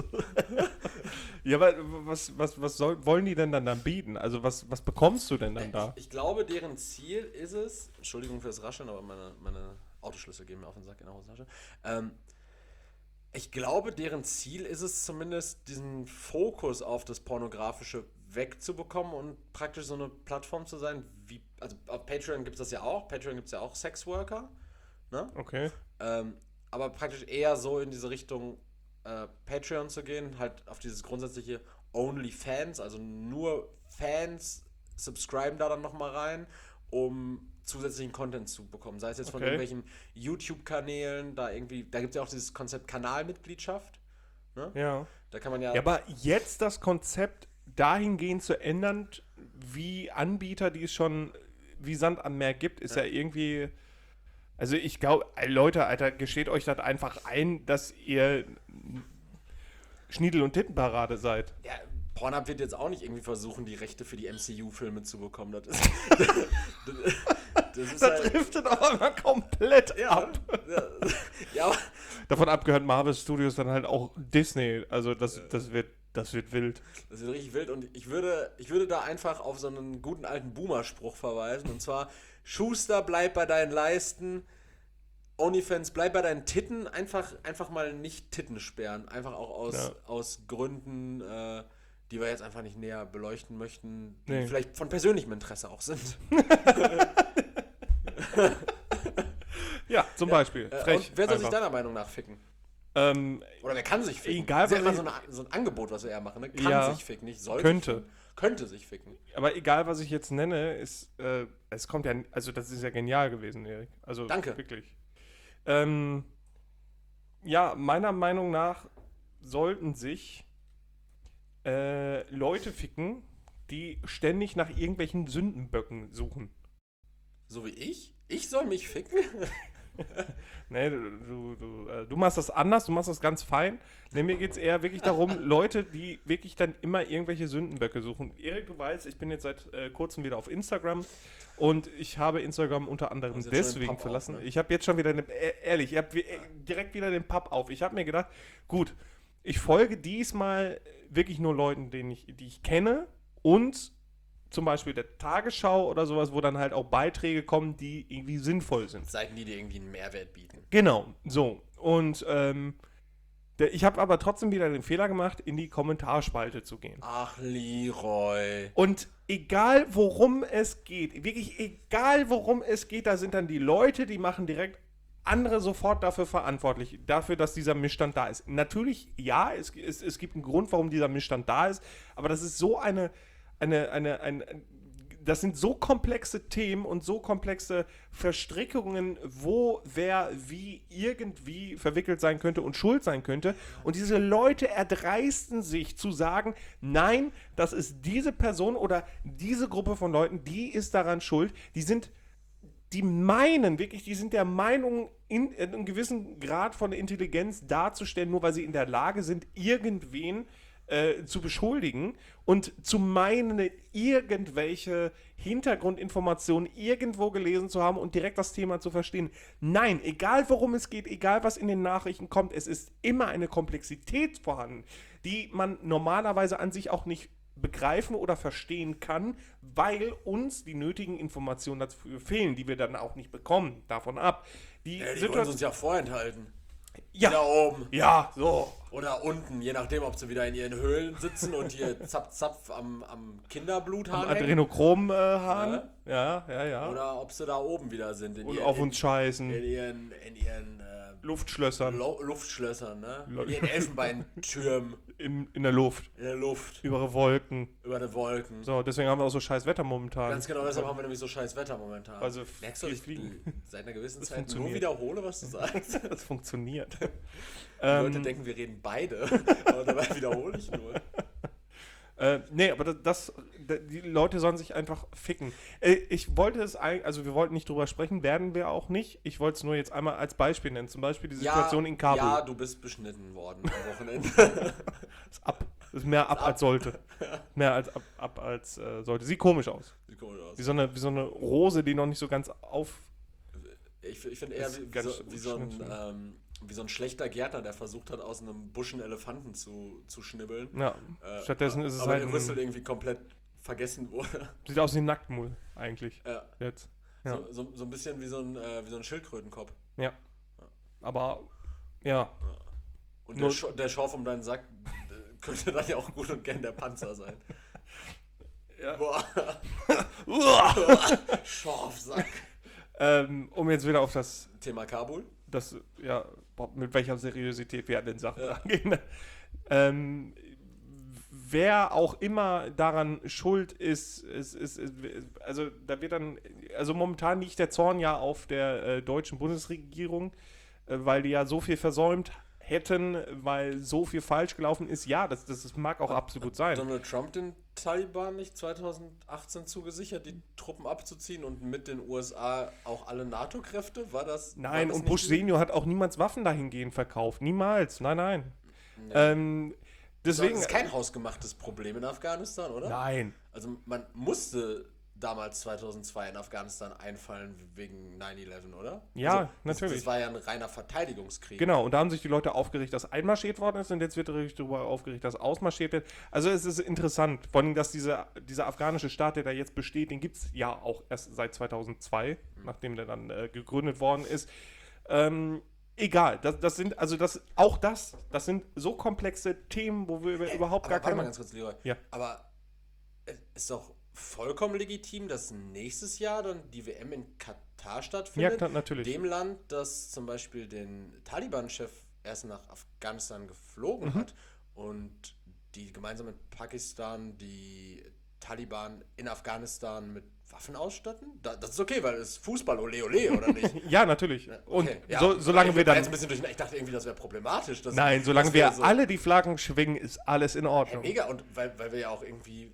Ja, aber was, was, was soll, wollen die denn dann, dann bieten? Also was, was bekommst du denn dann da? Ich, ich glaube, deren Ziel ist es, Entschuldigung fürs Rascheln, aber meine, meine Autoschlüssel gehen mir auf den Sack in der Hosentasche. Ähm, ich glaube, deren Ziel ist es zumindest, diesen Fokus auf das Pornografische wegzubekommen und praktisch so eine Plattform zu sein, wie, also auf Patreon gibt es das ja auch, Patreon gibt es ja auch Sexworker, ne? Okay. Ähm, aber praktisch eher so in diese Richtung äh, Patreon zu gehen, halt auf dieses grundsätzliche OnlyFans, also nur Fans subscriben da dann nochmal rein, um zusätzlichen Content zu bekommen. Sei es jetzt von Okay. irgendwelchen YouTube-Kanälen, da irgendwie, da gibt es ja auch dieses Konzept Kanalmitgliedschaft. Ne? Ja. Da kann man ja. Ja, aber jetzt das Konzept dahingehend zu ändern, wie Anbieter, die es schon wie Sand am Meer gibt, ist ja, ja irgendwie... Also ich glaube, Leute, Alter, gesteht euch das einfach ein, dass ihr Schniedel- und Tittenparade seid. Ja, Pornhub wird jetzt auch nicht irgendwie versuchen, die Rechte für die M C U-Filme zu bekommen. Das ist, das, das ist Das halt, driftet aber mal komplett ja, ab. ja, ja, aber Davon abgehört Marvel Studios dann halt auch Disney. Also das, das, wird, das wird wild. das wird richtig wild und ich würde, ich würde da einfach auf so einen guten alten Boomer-Spruch verweisen und zwar: Schuster, bleib bei deinen Leisten, OnlyFans, bleib bei deinen Titten, einfach, einfach mal nicht Titten sperren. Einfach auch aus, Ja. aus Gründen, äh, die wir jetzt einfach nicht näher beleuchten möchten, die Nee. vielleicht von persönlichem Interesse auch sind. Ja, zum Beispiel. Äh, Frech. und wer soll sich einfach. deiner Meinung nach ficken? Ähm, Oder wer kann sich ficken? Egal, das ist ja was immer ich- so, eine, so ein Angebot, was wir eher machen. Ne? Kann Ja. sich ficken, nicht soll Könnte. sich ficken. Könnte sich ficken. aber egal, was ich jetzt nenne, ist, äh, es kommt ja, also das ist ja genial gewesen, Erik. Also Danke. wirklich. Ähm, ja, meiner Meinung nach sollten sich äh, Leute ficken, die ständig nach irgendwelchen Sündenböcken suchen. So wie ich? Ich soll mich ficken? Nee, du, du, du, äh, du machst das anders, du machst das ganz fein. Nee, mir geht es eher wirklich darum, Leute, die wirklich dann immer irgendwelche Sündenböcke suchen. Erik, du weißt, ich bin jetzt seit äh, kurzem wieder auf Instagram und ich habe Instagram unter anderem Hast jetzt schon den deswegen Pub verlassen. auf, ne? Ich habe jetzt schon wieder, eine, äh, ehrlich, ich habe äh, direkt wieder den Pub auf. Ich habe mir gedacht, gut, ich folge diesmal wirklich nur Leuten, denen ich, die ich kenne und zum Beispiel der Tagesschau oder sowas, wo dann halt auch Beiträge kommen, die irgendwie sinnvoll sind. Seiten, die dir irgendwie einen Mehrwert bieten. Genau, so. Und ähm, der, ich habe aber trotzdem wieder den Fehler gemacht, in die Kommentarspalte zu gehen. Ach, Leroy. Und egal worum es geht, wirklich egal worum es geht, da sind dann die Leute, die machen direkt andere sofort dafür verantwortlich, dafür, dass dieser Missstand da ist. Natürlich, ja, es, es, es gibt einen Grund, warum dieser Missstand da ist, aber das ist so eine, eine, eine, ein, das sind so komplexe Themen und so komplexe Verstrickungen, wo wer wie irgendwie verwickelt sein könnte und schuld sein könnte. Und diese Leute erdreisten sich zu sagen, nein, das ist diese Person oder diese Gruppe von Leuten, die ist daran schuld. Die sind, die meinen wirklich, die sind der Meinung, in, in einem gewissen Grad von Intelligenz darzustellen, nur weil sie in der Lage sind, irgendwen Äh, zu beschuldigen und zu meinen, irgendwelche Hintergrundinformationen irgendwo gelesen zu haben und direkt das Thema zu verstehen. Nein, egal worum es geht, egal was in den Nachrichten kommt, es ist immer eine Komplexität vorhanden, die man normalerweise an sich auch nicht begreifen oder verstehen kann, weil uns die nötigen Informationen dafür fehlen, die wir dann auch nicht bekommen, davon ab. Die, Ja, die wollen Situation, uns ja vorenthalten. ja, Da oben. ja, so. Oder unten, je nachdem, ob sie wieder in ihren Höhlen sitzen und hier zapf, zapf am, am Kinderbluthahn hängen. Adrenochrom-Hahn. Ja. Ja, ja, ja. Oder ob sie da oben wieder sind. In Und ihren, auf in, uns scheißen. in ihren, in ihren äh, Luftschlössern. Lo- Luftschlössern, ne? Lo- In ihren Elfenbeintürmen In, in der Luft. in der Luft, Über Wolken. über den Wolken. So, deswegen haben wir auch so scheiß Wetter momentan. Ganz genau, deshalb haben wir nämlich so scheiß Wetter momentan. Also Merkst du, viel ich fliegen. seit einer gewissen Das Zeit nur funktioniert. wiederhole, was du sagst. Das funktioniert. Die Leute denken, wir reden beide, aber dabei wiederhole ich nur. Äh, nee, aber das, das, die Leute sollen sich einfach ficken. Äh, ich wollte es eigentlich, also wir wollten nicht drüber sprechen, werden wir auch nicht. Ich wollte es nur jetzt einmal als Beispiel nennen. Zum Beispiel die Situation ja, in Kabul. Ja, du bist beschnitten worden am Wochenende. Ist ab. Ist mehr ab, ab. als sollte. Mehr als ab, ab als äh, sollte. Sieht komisch aus. Sieht komisch aus. Wie so, eine, wie so eine Rose, die noch nicht so ganz auf. Ich, ich finde eher Ist wie, wie, ganz so, wie, so ein, schnitt, ähm, wie so ein schlechter Gärtner, der versucht hat, aus einem Busch einen Elefanten zu, zu schnibbeln. Ja. Äh, Stattdessen ist es aber halt. der Ein, Rüssel irgendwie komplett vergessen wurde. sieht aus wie ein Nacktmull, eigentlich. Ja. Jetzt. Ja. So, so, so ein bisschen wie so ein, äh, wie so ein Schildkrötenkopf. Ja. Aber, ja. Und Nur- der, Sch der Schorf um deinen Sack äh, könnte dann ja auch gut und gern der Panzer sein. Ja. Boah. Schorfsack. Ähm, um jetzt wieder auf das, Thema Kabul. das, ja, boah, mit welcher Seriosität wir an den Sachen rangehen. ne? Ähm, wer auch immer daran schuld ist, ist, ist, ist, also da wird dann, also momentan liegt der Zorn ja auf der äh, deutschen Bundesregierung, äh, weil die ja so viel versäumt hätten, weil so viel falsch gelaufen ist. Ja, das, das mag auch absolut sein. Donald Trump den Taliban nicht zweitausendachtzehn zugesichert, die Truppen abzuziehen und mit den U S A auch alle NATO-Kräfte? War das? Nein, war das und nicht Bush die- Senior hat auch niemals Waffen dahingehend verkauft. Niemals. Nein, nein. Nee. Ähm, deswegen. Das ist kein hausgemachtes Problem in Afghanistan, oder? Nein. Also man musste damals zweitausendzwei in Afghanistan einfallen wegen neun elf, oder? Ja, also, das, natürlich. Das war ja ein reiner Verteidigungskrieg. Genau, und da haben sich die Leute aufgeregt, dass einmarschiert worden ist und jetzt wird sich darüber aufgeregt, dass ausmarschiert wird. Also es ist interessant, vor allem, dass diese, dieser afghanische Staat, der da jetzt besteht, den gibt es ja auch erst seit zweitausendzwei, mhm. nachdem der dann äh, gegründet worden ist. Ähm, egal, das, das sind, also das, auch das, das sind so komplexe Themen, wo wir über, Ey, überhaupt aber gar warte keine... mal ganz kurz, Leroy. Ja. Aber es ist doch vollkommen legitim, dass nächstes Jahr dann die W M in Katar Ja, stattfindet. klar, natürlich. Dem Land, das zum Beispiel den Taliban-Chef erst nach Afghanistan geflogen Mhm. hat und die gemeinsam mit Pakistan die Taliban in Afghanistan mit Waffen ausstatten? Da, das ist okay, weil es ist Fußball, ole ole, oder nicht? Ja, natürlich. Okay, Und ja. so, solange ich wir war dann... jetzt ein bisschen durch, ich dachte irgendwie, das wäre problematisch. Dass, Nein, solange dass wir so, alle die Flaggen schwingen, ist alles in Hey, Ordnung. mega, und weil, weil wir ja auch irgendwie auf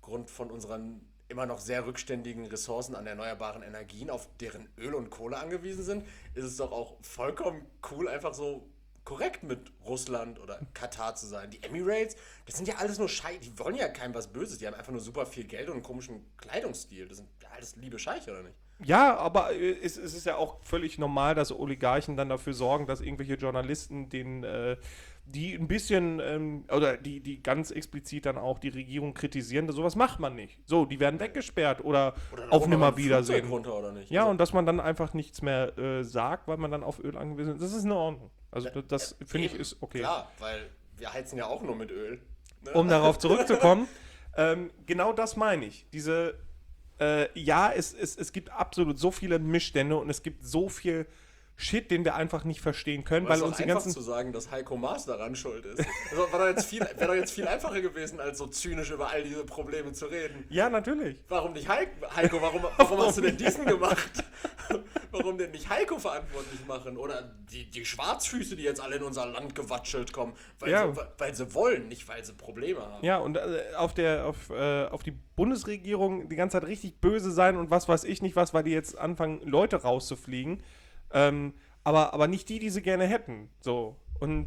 aufgrund von unseren immer noch sehr rückständigen Ressourcen an erneuerbaren Energien, auf deren Öl und Kohle angewiesen sind, ist es doch auch vollkommen cool, einfach so korrekt mit Russland oder Katar zu sein. Die Emirates, das sind ja alles nur Schei, die wollen ja keinem was Böses, die haben einfach nur super viel Geld und einen komischen Kleidungsstil. Das sind ja alles liebe Scheiche, oder nicht? Ja, aber äh, es, es ist ja auch völlig normal, dass Oligarchen dann dafür sorgen, dass irgendwelche Journalisten den, äh, die ein bisschen, ähm, oder die, die ganz explizit dann auch die Regierung kritisieren, sowas macht man nicht. So, die werden weggesperrt oder, Oder auf Nimmerwiedersehen. runter, oder nicht? Ja, Also, und dass man dann einfach nichts mehr äh, sagt, weil man dann auf Öl angewiesen ist, das ist in Ordnung. Also das, das ja, finde ich eben, ist okay. Klar, weil wir heizen ja auch nur mit Öl. Ne? Um darauf zurückzukommen, ähm, genau das meine ich. Diese, äh, ja, es, es, es gibt absolut so viele Missstände und es gibt so viel Shit, den wir einfach nicht verstehen können, Aber weil es ist uns doch die einfach ganzen... zu sagen, dass Heiko Maas daran schuld ist. Also war doch jetzt viel, wäre doch jetzt viel einfacher gewesen, als so zynisch über all diese Probleme zu reden. Ja, natürlich. Warum nicht Heiko? Heiko, warum, warum hast du denn diesen gemacht? Warum denn nicht Heiko verantwortlich machen? Oder die, die Schwarzfüße, die jetzt alle in unser Land gewatschelt kommen, weil, Ja. sie, weil sie wollen, nicht weil sie Probleme haben. Ja, und äh, auf, der, auf, äh, auf die Bundesregierung die ganze Zeit richtig böse sein und was weiß ich nicht was, weil die jetzt anfangen, Leute rauszufliegen. Ähm, aber, aber nicht die, die sie gerne hätten. So. Und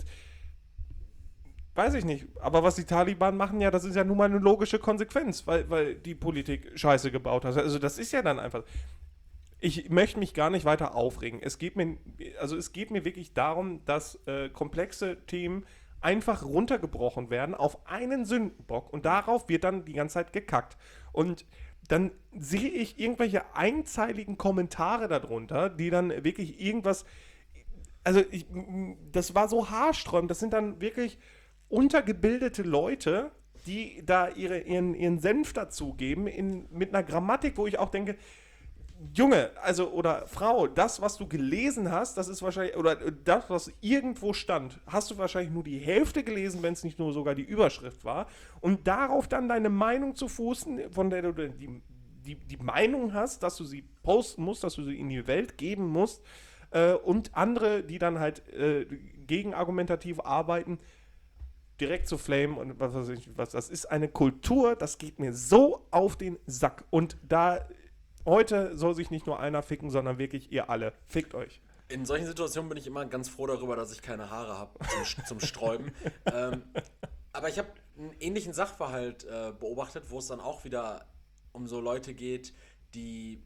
weiß ich nicht. Aber was die Taliban machen, ja, das ist ja nun mal eine logische Konsequenz, weil, weil die Politik Scheiße gebaut hat. Also das ist ja dann einfach. Ich möchte mich gar nicht weiter aufregen. Es geht mir, also es geht mir wirklich darum, dass äh, komplexe Themen einfach runtergebrochen werden auf einen Sündenbock und darauf wird dann die ganze Zeit gekackt. Und dann sehe ich irgendwelche einzeiligen Kommentare darunter, die dann wirklich irgendwas, also ich, das war so haarsträubend, das sind dann wirklich untergebildete Leute, die da ihre, ihren, ihren Senf dazugeben in, mit einer Grammatik, wo ich auch denke, Junge, also oder Frau, das, was du gelesen hast, das ist wahrscheinlich, oder das, was irgendwo stand, hast du wahrscheinlich nur die Hälfte gelesen, wenn es nicht nur sogar die Überschrift war. Und darauf dann deine Meinung zu fußen, von der du die, die, die Meinung hast, dass du sie posten musst, dass du sie in die Welt geben musst, äh, und andere, die dann halt äh, gegenargumentativ arbeiten, direkt zu flamen und was weiß ich was. Das ist eine Kultur, das geht mir so auf den Sack. Und da heute soll sich nicht nur einer ficken, sondern wirklich ihr alle. Fickt euch. In solchen Situationen bin ich immer ganz froh darüber, dass ich keine Haare habe zum, zum Sträuben. ähm, aber ich habe einen ähnlichen Sachverhalt äh, beobachtet, wo es dann auch wieder um so Leute geht, die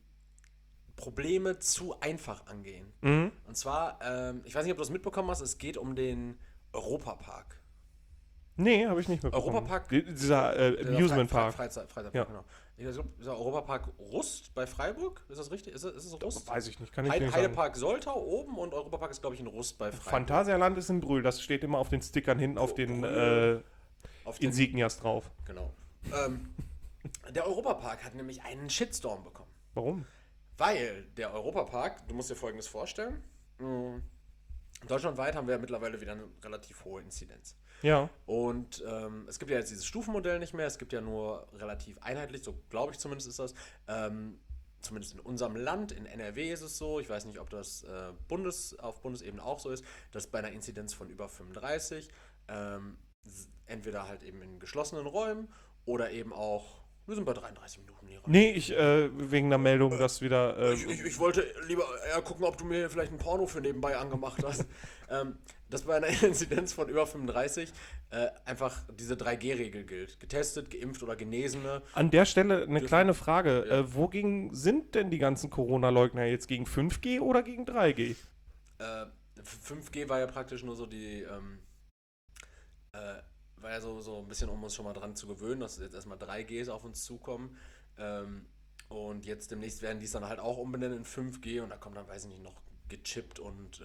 Probleme zu einfach angehen. Mhm. Und zwar, ähm, ich weiß nicht, ob du das mitbekommen hast, es geht um den Europapark. Nee, habe ich nicht mitbekommen. Europapark? Die- Dieser äh, Amusement Park. Freizeit, Freizeitpark, Ja. genau. Ich glaube, dieser Europapark Rust bei Freiburg, ist das richtig? Ist es, ist es Rust? Weiß ich nicht, kann ich Heide, nicht sagen. Heidepark Soltau oben und Europapark ist, glaube ich, in Rust bei Freiburg. Phantasialand ist in Brühl, das steht immer auf den Stickern hinten auf den Brühl. äh, Auf den, Insignias drauf. Genau. ähm, der Europapark hat nämlich einen Shitstorm bekommen. Warum? Weil der Europapark, du musst dir Folgendes vorstellen, mh, deutschlandweit haben wir ja mittlerweile wieder eine relativ hohe Inzidenz. Ja. Und ähm, es gibt ja jetzt dieses Stufenmodell nicht mehr, es gibt ja nur relativ einheitlich, so glaube ich zumindest ist das, ähm, zumindest in unserem Land, in N R W ist es so, ich weiß nicht, ob das äh, Bundes, auf Bundesebene auch so ist, dass bei einer Inzidenz von über fünfunddreißig ähm, s- entweder halt eben in geschlossenen Räumen oder eben auch, wir sind bei dreiunddreißig Minuten Lehrer. Nee, ich, äh, wegen der Meldung, dass wieder. Äh, Ich, ich, ich wollte lieber eher gucken, ob du mir vielleicht ein Porno für nebenbei angemacht hast. ähm, dass bei einer Inzidenz von über fünfunddreißig äh, einfach diese drei G Regel gilt. Getestet, geimpft oder Genesene. An der Stelle eine Dürfen- kleine Frage. Ja. Äh, wogegen sind denn die ganzen Corona-Leugner jetzt? Gegen fünf G oder gegen drei G? Äh, fünf G war ja praktisch nur so die, ähm, äh, war ja so, so ein bisschen, um uns schon mal dran zu gewöhnen, dass jetzt erstmal drei Gs auf uns zukommen. Ähm, und jetzt demnächst werden die es dann halt auch umbenennen in fünf G und da kommt dann, weiß ich nicht, noch gechippt und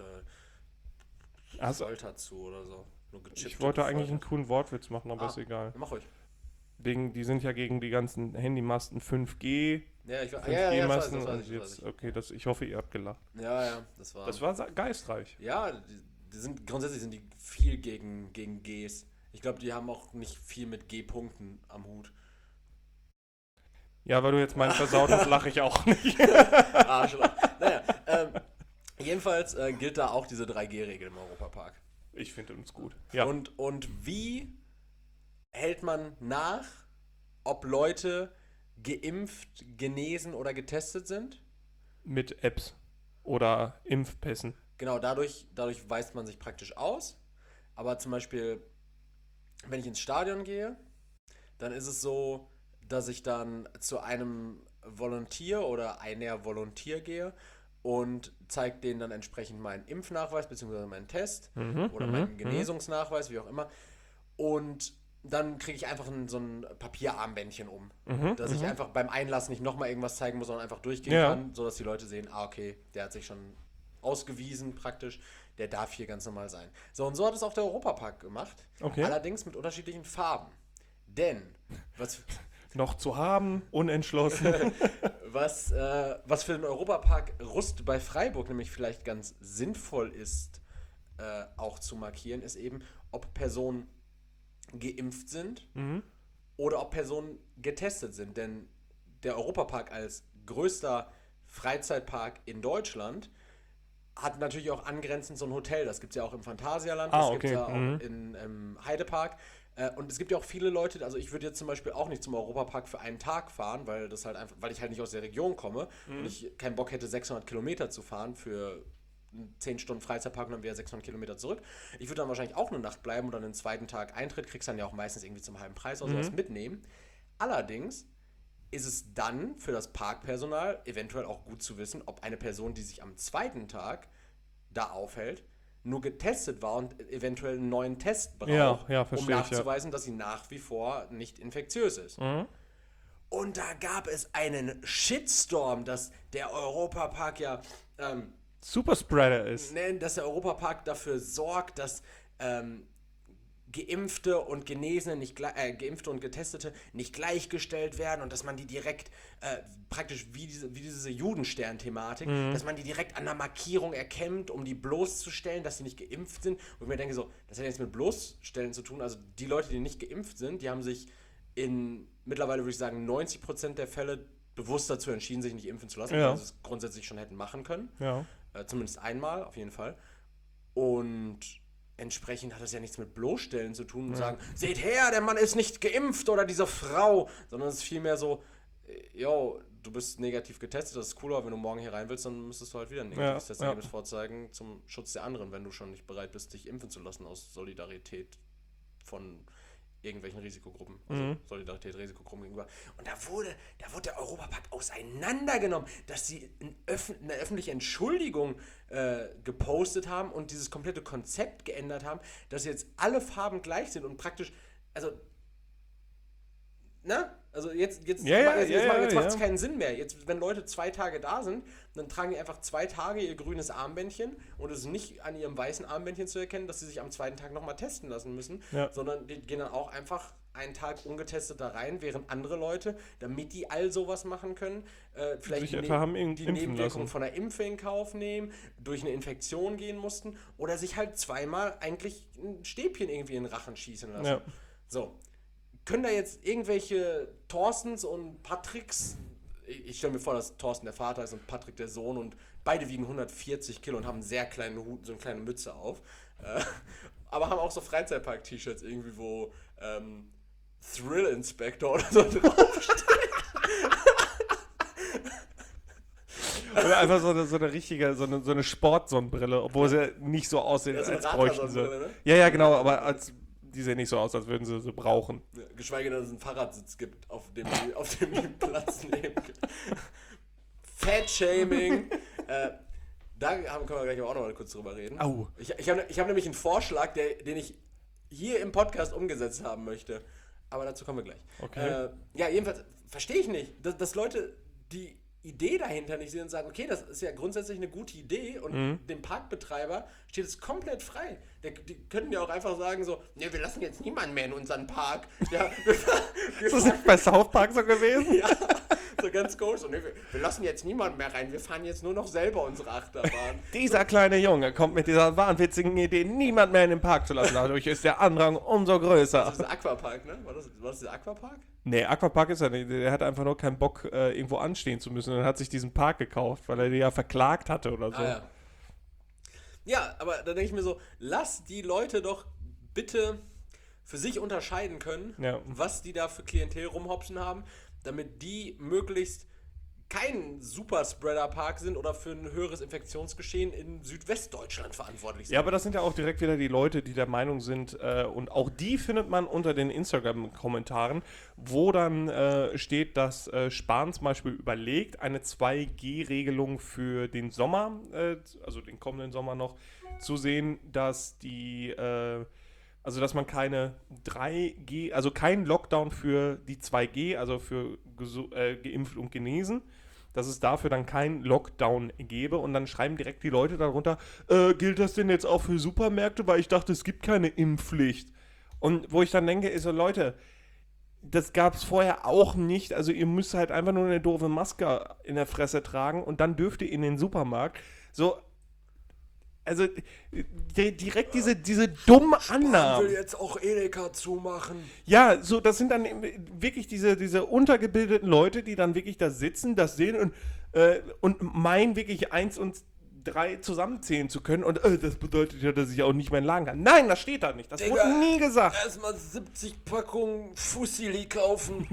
äh, Hast- Folter zu oder so. Nur gechippt Ich wollte und eigentlich einen gefoltert. coolen Wortwitz machen, aber Ah. ist egal. Mach ruhig. Wegen, die sind ja gegen die ganzen Handymasten fünf G, Ja, ich weiß, ja, ja, ja, das weiß, fünf G-Masten das weiß und ich, das weiß jetzt, okay, das, ich hoffe, ihr habt gelacht. ich. Ja, ja, das war. Das war sa- geistreich. Ja, die, die sind grundsätzlich sind die viel gegen, gegen Gs. Ich glaube, die haben auch nicht viel mit G-Punkten am Hut. Ja, weil du jetzt meinen versaut hast, lache ich auch nicht. Arschloch. Naja, ähm, jedenfalls äh, gilt da auch diese drei G Regel im Europapark. Ich finde uns gut. Ja. Und, und wie hält man nach, ob Leute geimpft, genesen oder getestet sind. Mit Apps oder Impfpässen. Genau, dadurch, dadurch weist man sich praktisch aus. Aber zum Beispiel, wenn ich ins Stadion gehe, dann ist es so, dass ich dann zu einem Volontier oder einer Volontier gehe und zeige denen dann entsprechend meinen Impfnachweis bzw. meinen Test Mhm, oder mhm, meinen Genesungsnachweis, wie auch immer. Und dann kriege ich einfach ein, so ein Papierarmbändchen um, Mhm, dass mhm. ich einfach beim Einlass nicht nochmal irgendwas zeigen muss, sondern einfach durchgehen Ja. kann, sodass die Leute sehen, ah, okay, der hat sich schon ausgewiesen praktisch, der darf hier ganz normal sein. So, und so hat es auch der Europapark gemacht, Okay. allerdings mit unterschiedlichen Farben. Denn, was, Noch zu haben, unentschlossen. was, äh, was für den Europapark Rust bei Freiburg nämlich vielleicht ganz sinnvoll ist, äh, auch zu markieren, ist eben, ob Personen geimpft sind mhm. oder ob Personen getestet sind. Denn der Europapark als größter Freizeitpark in Deutschland hat natürlich auch angrenzend so ein Hotel. Das gibt es ja auch im Phantasialand, Ah, das okay. gibt es ja auch Mhm. in, im Heidepark. Äh, und es gibt ja auch viele Leute, also ich würde jetzt zum Beispiel auch nicht zum Europapark für einen Tag fahren, weil das halt einfach, weil ich halt nicht aus der Region komme Mhm. und ich keinen Bock hätte, sechshundert Kilometer zu fahren für zehn Stunden Freizeitpark und dann wieder sechshundert Kilometer zurück. Ich würde dann wahrscheinlich auch eine Nacht bleiben und dann den zweiten Tag Eintritt, kriegst dann ja auch meistens irgendwie zum halben Preis oder Mhm. sowas mitnehmen. Allerdings ist es dann für das Parkpersonal eventuell auch gut zu wissen, ob eine Person, die sich am zweiten Tag da aufhält, nur getestet war und eventuell einen neuen Test braucht, Ja, ja, um verstehe ich, ja. nachzuweisen, dass sie nach wie vor nicht infektiös ist. Mhm. Und da gab es einen Shitstorm, dass der Europapark ja ähm, Superspreader ist. nennen, dass der Europapark dafür sorgt, dass ähm, Geimpfte und Genesene, nicht gle- äh, Geimpfte und Getestete nicht gleichgestellt werden und dass man die direkt, äh, praktisch wie diese, wie diese Judenstern-Thematik, Mhm. dass man die direkt an der Markierung erkennt, um die bloßzustellen, dass sie nicht geimpft sind. Und ich mir denke so, das hat jetzt mit bloßstellen zu tun. Also die Leute, die nicht geimpft sind, die haben sich in mittlerweile, würde ich sagen, neunzig Prozent der Fälle bewusst dazu entschieden, sich nicht impfen zu lassen, Ja. weil sie es grundsätzlich schon hätten machen können. Ja. Äh, zumindest einmal, auf jeden Fall. Und entsprechend hat das ja nichts mit bloßstellen zu tun und Ja. sagen, seht her, der Mann ist nicht geimpft oder diese Frau, sondern es ist vielmehr so, äh, yo, du bist negativ getestet, das ist cool, aber wenn du morgen hier rein willst, dann müsstest du halt wieder ein negatives Ja, Testergebnis ja. vorzeigen zum Schutz der anderen, wenn du schon nicht bereit bist, dich impfen zu lassen aus Solidarität von irgendwelchen Risikogruppen, also Mhm. Solidarität, Risikogruppen gegenüber. Und da wurde, da wurde der Europapark auseinandergenommen, dass sie ein Öff- eine öffentliche Entschuldigung äh, gepostet haben und dieses komplette Konzept geändert haben, dass jetzt alle Farben gleich sind und praktisch, also, ne? Also jetzt, jetzt, Ja, ja, ma- jetzt, ja, jetzt, ma- ja, jetzt macht es ja. keinen Sinn mehr. Jetzt, wenn Leute zwei Tage da sind, dann tragen die einfach zwei Tage ihr grünes Armbändchen und es ist nicht an ihrem weißen Armbändchen zu erkennen, dass sie sich am zweiten Tag nochmal testen lassen müssen, Ja. sondern die gehen dann auch einfach einen Tag ungetestet da rein, während andere Leute, damit die all sowas machen können, äh, vielleicht Sich die, etwa haben in- die impfen Nebenwirkungen lassen. von der Impfe in Kauf nehmen, durch eine Infektion gehen mussten oder sich halt zweimal eigentlich ein Stäbchen irgendwie in den Rachen schießen lassen. Ja. So. Können da jetzt irgendwelche Thorstens und Patricks, ich, ich stelle mir vor, dass Thorsten der Vater ist und Patrick der Sohn und beide wiegen hundertvierzig Kilo und haben einen sehr kleinen Hut, so eine kleine Mütze auf, äh, aber haben auch so Freizeitpark-T-Shirts irgendwie, wo ähm, Thrill Inspector oder so draufsteht. Oder einfach so eine, so eine richtige, so eine, so eine Sportsonnenbrille, obwohl sie nicht so aussehen, Ja, so eine als bräuchten sie. Radlersonnenbrille, ne? Ja, ja, genau, aber als, die sehen nicht so aus, als würden sie sie brauchen. Ja, geschweige denn, dass es einen Fahrradsitz gibt, auf dem die, auf dem die Platz nehmen können. Fat-Shaming. äh, da haben, können wir gleich auch noch mal kurz drüber reden. Au. Ich, ich habe ich hab nämlich einen Vorschlag, der, den ich hier im Podcast umgesetzt haben möchte. Aber dazu kommen wir gleich. Okay. Äh, ja, jedenfalls verstehe ich nicht, dass, dass Leute die Idee dahinter nicht sehen und sagen, okay, das ist ja grundsätzlich eine gute Idee und Mhm. dem Parkbetreiber steht es komplett frei. Der, die könnten ja auch einfach sagen so, ne, wir lassen jetzt niemanden mehr in unseren Park. Ja, wir, wir Ist das nicht bei South Park so gewesen? ja, so ganz komisch. So, ne, wir, wir lassen jetzt niemanden mehr rein, wir fahren jetzt nur noch selber unsere Achterbahn. Dieser kleine Junge kommt mit dieser wahnwitzigen Idee, niemand mehr in den Park zu lassen. Dadurch ist der Andrang umso größer. Das ist ein Aquapark, ne? War das, war das der Aquapark? Nee, Aquapark ist er nicht. Der hat einfach nur keinen Bock, äh, irgendwo anstehen zu müssen. Und hat sich diesen Park gekauft, weil er die ja verklagt hatte oder so. Ah, ja. Ja, aber da denke ich mir so, lass die Leute doch bitte für sich unterscheiden können, Ja. was die da für Klientel rumhopsen haben, damit die möglichst kein Superspreader-Park sind oder für ein höheres Infektionsgeschehen in Südwestdeutschland verantwortlich sind. Ja, aber das sind ja auch direkt wieder die Leute, die der Meinung sind, äh, und auch die findet man unter den Instagram-Kommentaren, wo dann äh, steht, dass äh, Spahn zum Beispiel überlegt, eine zwei G Regelung für den Sommer, äh, also den kommenden Sommer noch, zu sehen, dass die, äh, also dass man keine drei G, also keinen Lockdown für die zwei G, also für gesu- äh, geimpft und genesen, dass es dafür dann keinen Lockdown gäbe und dann schreiben direkt die Leute darunter, äh, gilt das denn jetzt auch für Supermärkte, weil ich dachte, es gibt keine Impfpflicht. Und wo ich dann denke, ist so, Leute, das gab es vorher auch nicht, also ihr müsst halt einfach nur eine doofe Maske in der Fresse tragen und dann dürft ihr in den Supermarkt. So, also di- direkt diese, diese dummen Annahmen. will jetzt auch Edeka zumachen. Ja, so, das sind dann wirklich diese, diese untergebildeten Leute, die dann wirklich da sitzen, das sehen und, äh, und meinen wirklich eins und drei zusammenzählen zu können. Und äh, das bedeutet ja, dass ich auch nicht meinen Laden kann. Nein, das steht da nicht. Das Digga, wurde nie gesagt. Erstmal siebzig Packungen Fusilli kaufen.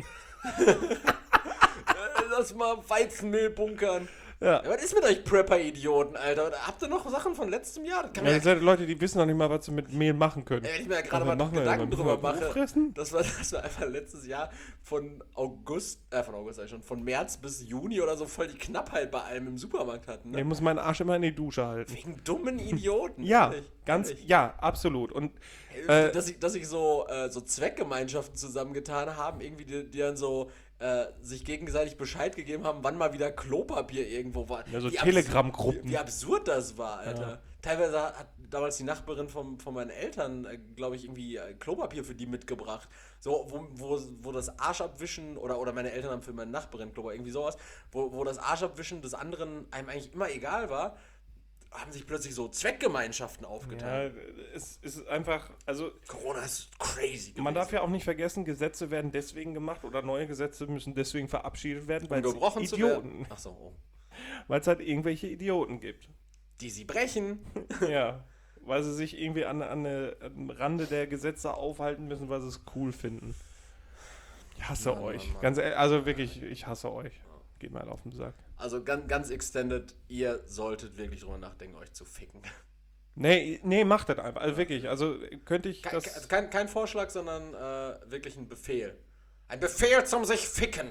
Lass mal Weizenmehl bunkern. Ja. Ja, was ist mit euch Prepper-Idioten, Alter? Habt ihr noch Sachen von letztem Jahr? Das kann Ja, man das ja, sind Leute, die wissen noch nicht mal, was sie mit Mehl machen können. wenn ich mir ja gerade Was mal machen wir Gedanken denn? drüber Müssen wir mache, fressen? das war, das war einfach letztes Jahr von August, äh, von August sag ich schon, von März bis Juni oder so voll die Knappheit bei allem im Supermarkt hatten, ne? Ich muss meinen Arsch immer in die Dusche halten. Wegen dummen Idioten. Ja, ehrlich, ganz, ehrlich. ja, absolut. Und Äh, Äh, dass sich dass ich so, äh, so Zweckgemeinschaften zusammengetan haben, irgendwie, die, die dann so äh, sich gegenseitig Bescheid gegeben haben, wann mal wieder Klopapier irgendwo war. Ja, so Wie abs- Telegram-Gruppen. Wie, wie absurd das war, Alter. Ja. Teilweise hat damals die Nachbarin vom, von meinen Eltern, äh, glaube ich, irgendwie äh, Klopapier für die mitgebracht. So, wo, wo, wo das Arschabwischen, oder, oder meine Eltern haben für meine Nachbarin Klopapier, irgendwie sowas, wo, wo das Arschabwischen des anderen einem eigentlich immer egal war, haben sich plötzlich so Zweckgemeinschaften aufgetan. ja, es ist einfach, also Corona ist crazy gewesen. man darf ja auch nicht vergessen, Gesetze werden deswegen gemacht oder neue Gesetze müssen deswegen verabschiedet werden, weil um gebrochen es zu Idioten, werden. Achso, oh. weil es halt irgendwelche Idioten gibt. Die sie brechen. Ja, weil sie sich irgendwie an, an, eine, am Rande der Gesetze aufhalten müssen, weil sie es cool finden. Ich hasse Mann, euch. Mann, Mann. Ganz ehrlich, also wirklich, ich hasse euch. Geht mal auf den Sack. Also ganz, ganz extended, ihr solltet wirklich drüber nachdenken, euch zu ficken. Nee, nee, macht das einfach. Also wirklich, also könnte ich Kein, das... also kein, kein Vorschlag, sondern äh, wirklich ein Befehl. Ein Befehl zum sich ficken.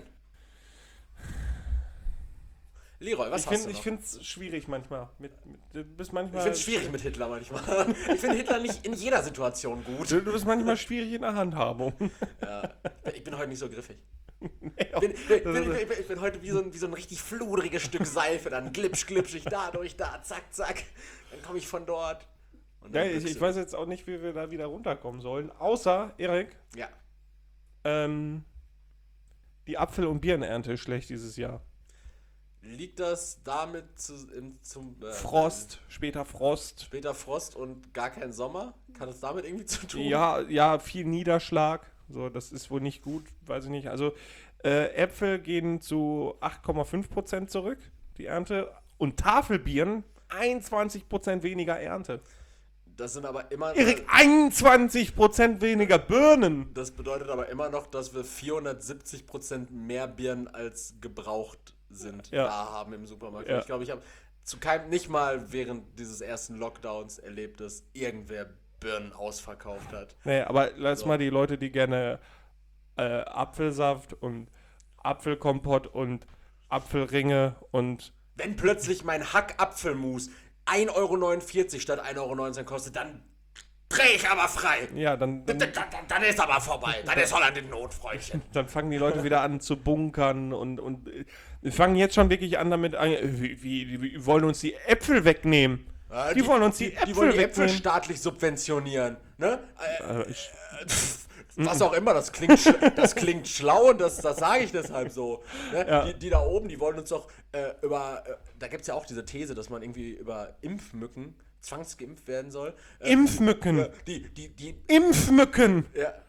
Leroy, was ich hast find, du noch? Ich finde es schwierig manchmal. Mit, mit, du bist manchmal Ich finde es schwierig mit Hitler manchmal. Ich finde Hitler nicht in jeder Situation gut. Du, du bist manchmal schwierig in der Handhabung. Ja, ich bin heute nicht so griffig. Nee, Ich bin, bin, bin, bin, bin, ich bin heute wie so, ein, wie so ein richtig fludriges Stück Seife. Dann glitsch, glitsch ich da durch, da, zack, zack. Dann komme ich von dort. Und ja, dann ich, ich büchse. weiß jetzt auch nicht, wie wir da wieder runterkommen sollen. Außer, Erik, Ja. ähm, die Apfel- und Birnenernte ist schlecht dieses Jahr. Liegt das damit zu, im, zum äh, Frost, später Frost. Später Frost und gar kein Sommer? Kann das damit irgendwie zu tun? Ja, ja, viel Niederschlag. So, das ist wohl nicht gut, weiß ich nicht. Also äh, Äpfel gehen zu acht Komma fünf Prozent zurück, die Ernte. Und Tafelbieren einundzwanzig Prozent weniger Ernte. Das sind aber immer. Erik, einundzwanzig Prozent weniger Birnen. Das bedeutet aber immer noch, dass wir vierhundertsiebzig Prozent mehr Birnen als gebraucht sind, Ja. da haben im Supermarkt. Ja. Ich glaube, ich habe zu keinem, nicht mal während dieses ersten Lockdowns erlebt, dass irgendwer Birnen ausverkauft hat. Nee, aber lass So. mal die Leute, die gerne äh, Apfelsaft und Apfelkompott und Apfelringe und Wenn plötzlich mein Hack-Apfelmus ein Euro neunundvierzig statt ein Euro neunzehn kostet, dann dreh ich aber frei. ja, dann, Dann, dann, dann, dann ist aber vorbei. Dann ist Holland in Not, Freundchen. dann fangen die Leute wieder an zu bunkern und, und äh, wir fangen jetzt schon wirklich an damit an, äh, wie, wie, wie wollen uns die Äpfel wegnehmen. Ja, die, wollen uns die, die, Äpfel die wollen die Äpfel wegnehmen. staatlich subventionieren. Ne? Äh, Äh, ich, Was auch immer, das klingt, sch- das klingt schlau und das, das sage ich deshalb so. Ne? Ja. Die, die da oben, die wollen uns doch äh, über, äh, da gibt es ja auch diese These, dass man irgendwie über Impfmücken zwangsgeimpft werden soll. Äh, Impfmücken. die, die, die, Impfmücken. ja,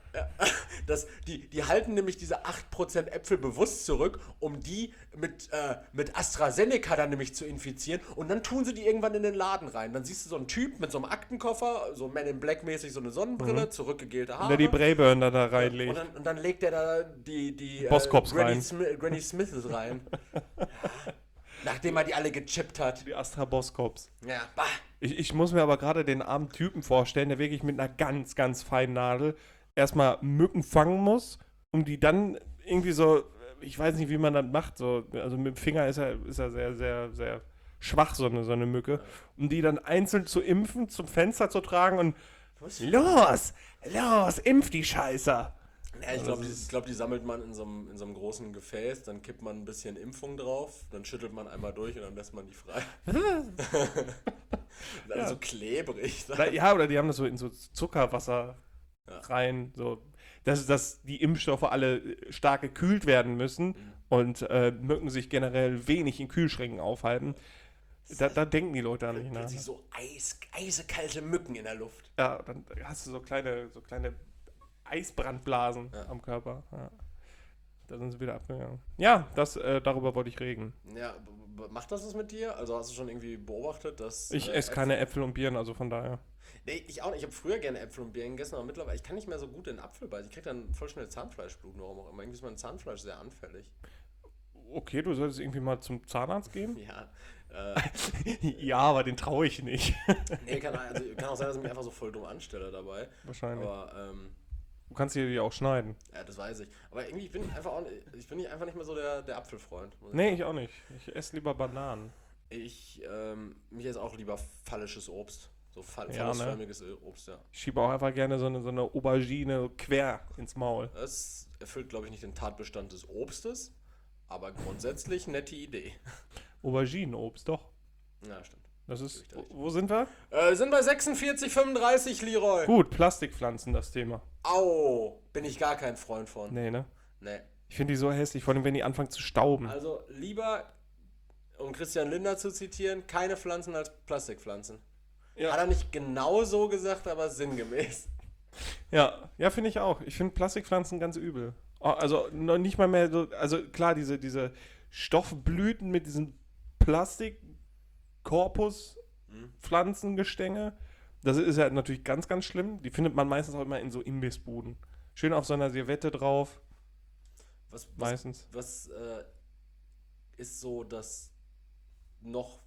Das, die, die halten nämlich diese acht Prozent Äpfel bewusst zurück, um die mit, äh, mit AstraZeneca dann nämlich zu infizieren. Und dann tun sie die irgendwann in den Laden rein. Dann siehst du so einen Typ mit so einem Aktenkoffer, so Man in Black mäßig, so eine Sonnenbrille, mhm. zurückgegelte Haare. Und der die Brayburner da reinlegt. Und dann, und dann legt er da die, die Boskops äh, Granny, rein. Smi- Granny Smiths rein. Ja. Nachdem er die alle gechippt hat. Die Astra Boskops. Ja, bah. Ich, ich muss mir aber gerade den armen Typen vorstellen, der wirklich mit einer ganz, ganz feinen Nadel erstmal Mücken fangen muss, um die dann irgendwie so, ich weiß nicht, wie man das macht, so, also mit dem Finger ist er, ist er sehr, sehr, sehr schwach, so eine, so eine Mücke, um die dann einzeln zu impfen, zum Fenster zu tragen und los, los, impf die Scheißer. Ja, ich glaube, die, glaub, die sammelt man in so, einem, in so einem großen Gefäß, dann kippt man ein bisschen Impfung drauf, dann schüttelt man einmal durch und dann lässt man die frei. Dann ja. So klebrig. Na, ja, oder die haben das so in so Zuckerwasser ja. rein, so, dass, dass die Impfstoffe alle stark gekühlt werden müssen mhm. und äh, Mücken sich generell wenig in Kühlschränken aufhalten. Da, da denken die Leute an nicht nach. Plötzlich so eis, eisekalte Mücken in der Luft. Ja, dann hast du so kleine, so kleine Eisbrandblasen ja. am Körper. Ja. Da sind sie wieder abgegangen. Ja, das, äh, darüber wollte ich reden. Ja, b- b- macht das was mit dir? Also hast du schon irgendwie beobachtet, dass... Ich äh, esse keine Äpfel und Birnen, also von daher. Nee, ich auch nicht. Ich habe früher gerne Äpfel und Birnen gegessen, aber mittlerweile, ich kann nicht mehr so gut in Apfel beißen. Ich kriege dann voll schnell Zahnfleischbluten, warum auch immer. Irgendwie ist mein Zahnfleisch sehr anfällig. Okay, du solltest irgendwie mal zum Zahnarzt gehen? Ja. Äh, ja, aber den traue ich nicht. Nee, kann, also, kann auch sein, dass ich mich einfach so voll dumm anstelle dabei. Wahrscheinlich. Aber, ähm... Du kannst die auch schneiden. Ja, das weiß ich. Aber irgendwie, ich bin einfach auch, ich bin nicht, einfach nicht mehr so der, der Apfelfreund. Nee, ich auch nicht. Ich esse lieber Bananen. Ich, ähm, mich esse auch lieber fallisches Obst. So fall, ja, fallisförmiges ne? Obst, ja. Ich schiebe auch einfach gerne so eine, so eine Aubergine quer ins Maul. Das erfüllt, glaube ich, nicht den Tatbestand des Obstes, aber grundsätzlich nette Idee. Auberginenobst, doch. Ja, stimmt. Das ist, wo, wo sind wir? Äh, sind bei sechsundvierzig fünfunddreißig, Leroy. Gut, Plastikpflanzen, das Thema. Au, bin ich gar kein Freund von. Nee, ne? Nee. Ich finde die so hässlich, vor allem wenn die anfangen zu stauben. Also lieber, um Christian Lindner zu zitieren, keine Pflanzen als Plastikpflanzen. Ja. Hat er nicht genau so gesagt, aber sinngemäß. Ja, ja, finde ich auch. Ich finde Plastikpflanzen ganz übel. Oh, also noch nicht mal mehr so, also klar, diese, diese Stoffblüten mit diesem Plastikkorpus, mhm. Pflanzengestänge, das ist ja natürlich ganz, ganz schlimm. Die findet man meistens auch immer in so Imbissbuden. Schön auf so einer Servette drauf. Was, was, meistens. Was äh, ist so das noch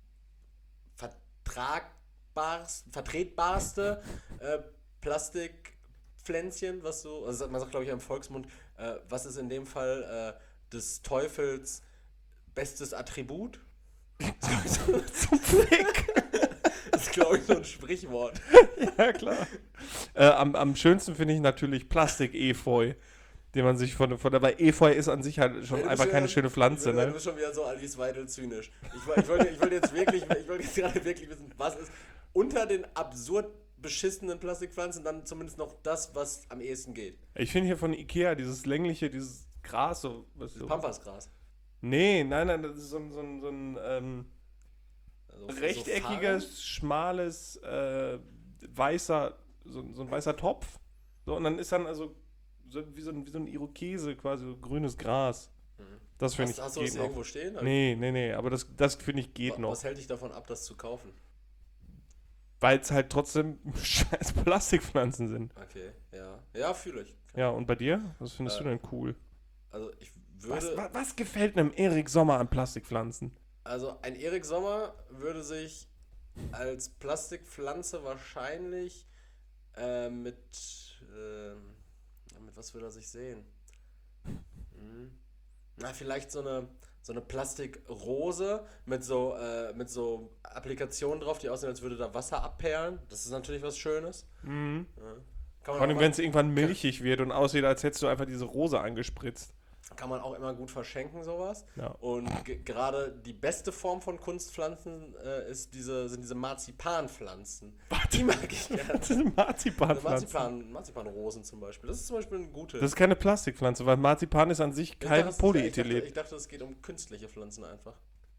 vertragbarste, vertretbarste äh, Plastikpflänzchen, was so, also man sagt, glaube ich, im Volksmund, äh, was ist in dem Fall äh, des Teufels bestes Attribut? Zum Flick. Das ist, glaube ich, so ein Sprichwort. Ja, klar. Äh, am, am schönsten finde ich natürlich Plastik-Efeu, den man sich von, von der, weil Efeu ist an sich halt schon ja, einfach keine ja, schöne Pflanze, ich, ne? Du bist schon wieder so Alice Weidel zynisch. Ich, ich, wollte, ich wollte jetzt wirklich, ich wollte jetzt gerade wirklich wissen, was ist unter den absurd beschissenen Plastikpflanzen dann zumindest noch das, was am ehesten geht. Ich finde hier von Ikea dieses längliche, dieses Gras, so. Was so Pampasgras. Nee, nein, nein, das ist so ein, so ein, so ein ähm, also rechteckiges, so schmales, äh, weißer, so, so ein weißer Topf. So, und dann ist dann also so, wie, so ein, wie so ein Irokese, quasi so grünes Gras. Mhm. Das finde ich Hast du das irgendwo stehen? Also nee, nee, nee, aber das, das finde ich geht was, noch. Was hält dich davon ab, das zu kaufen? Weil es halt trotzdem scheiß Plastikpflanzen sind. Okay, ja. Ja, fühle ich. Ja, und bei dir? Was findest äh, du denn cool? Also ich würde... Was, was, was gefällt einem Erik Sommer an Plastikpflanzen? Also ein Erik Sommer würde sich als Plastikpflanze wahrscheinlich äh, mit... Äh, mit was würde er sich sehen? Hm. Na, vielleicht so eine... So eine Plastikrose mit so, äh, mit so Applikationen drauf, die aussehen, als würde da Wasser abperlen. Das ist natürlich was Schönes. Mhm. Ja. Vor allem, wenn es irgendwann milchig wird und aussieht, als hättest du einfach diese Rose angespritzt. Kann man auch immer gut verschenken, sowas. Ja. Und g- gerade die beste Form von Kunstpflanzen äh, ist diese, sind diese Marzipanpflanzen. Warte. Die mag ich gerne. Das sind Marzipanpflanzen. Marzipan, Marzipanrosen zum Beispiel. Das ist zum Beispiel eine gute. Das ist keine Plastikpflanze, weil Marzipan ist an sich kein ich Polyethylen. dachte, ich dachte, es geht um künstliche Pflanzen einfach.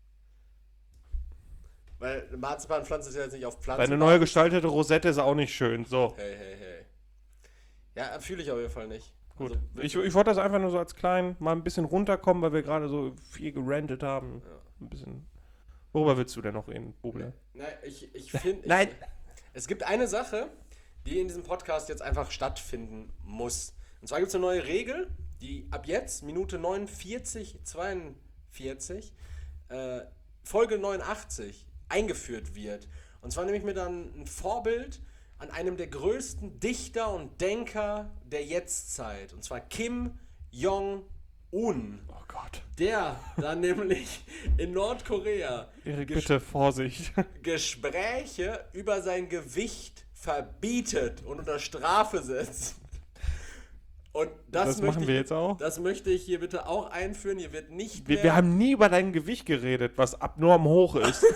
Weil eine Marzipanpflanze ist ja jetzt nicht auf Pflanzen. Weil eine neu gestaltete Rosette ist auch nicht schön. So. Hey, hey, hey. Ja, fühle ich auf jeden Fall nicht. Gut. Also, ich ich wollte das einfach nur so als klein, mal ein bisschen runterkommen, weil wir gerade so viel gerantet haben. Ja. Ein bisschen. Worüber willst du denn noch reden, Bubble? Nein, ich, ich finde. Nein. Es gibt eine Sache, die in diesem Podcast jetzt einfach stattfinden muss. Und zwar gibt es eine neue Regel, die ab jetzt, Minute neunundvierzig, zweiundvierzig, äh, Folge neunundachtzig eingeführt wird. Und zwar nehme ich mir dann ein Vorbild an einem der größten Dichter und Denker der Jetztzeit. Und zwar Kim Jong-un. Oh Gott. Der dann nämlich in Nordkorea Erik, ges- bitte Vorsicht. Gespräche über sein Gewicht verbietet und unter Strafe setzt. Und das, Das möchte machen ich, wir jetzt auch. Das möchte ich hier bitte auch einführen. Hier wird nicht Wir, mehr... wir haben nie über dein Gewicht geredet, was abnorm hoch ist.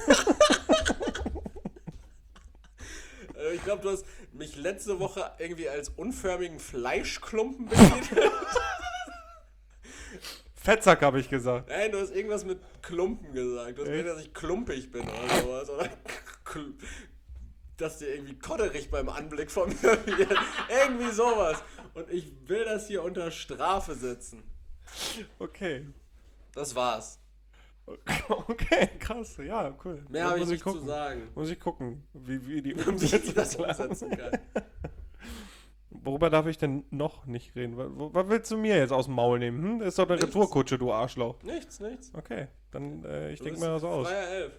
Äh, Ich glaube, du hast mich letzte Woche irgendwie als unförmigen Fleischklumpen betitelt. Fettsack habe ich gesagt. Nein, du hast irgendwas mit Klumpen gesagt. Du hast Echt? gesagt, dass ich klumpig bin oder sowas. Oder kl- dass dir irgendwie kodderig beim Anblick von mir wird. Irgendwie sowas. Und ich will das hier unter Strafe setzen. Okay. Das war's. Okay, krass. Ja, cool. Mehr Dann habe ich muss nicht gucken. zu sagen. Muss ich gucken, wie, wie die Wie ich das Umsetzung umsetzen kann. Worüber darf ich denn noch nicht reden? Was, was willst du mir jetzt aus dem Maul nehmen? Hm? Das ist doch eine Nichts. Retourkutsche, du Arschloch. Nichts, nichts. Okay, dann äh, ich Du denke bist mir das aus. Freier Elf.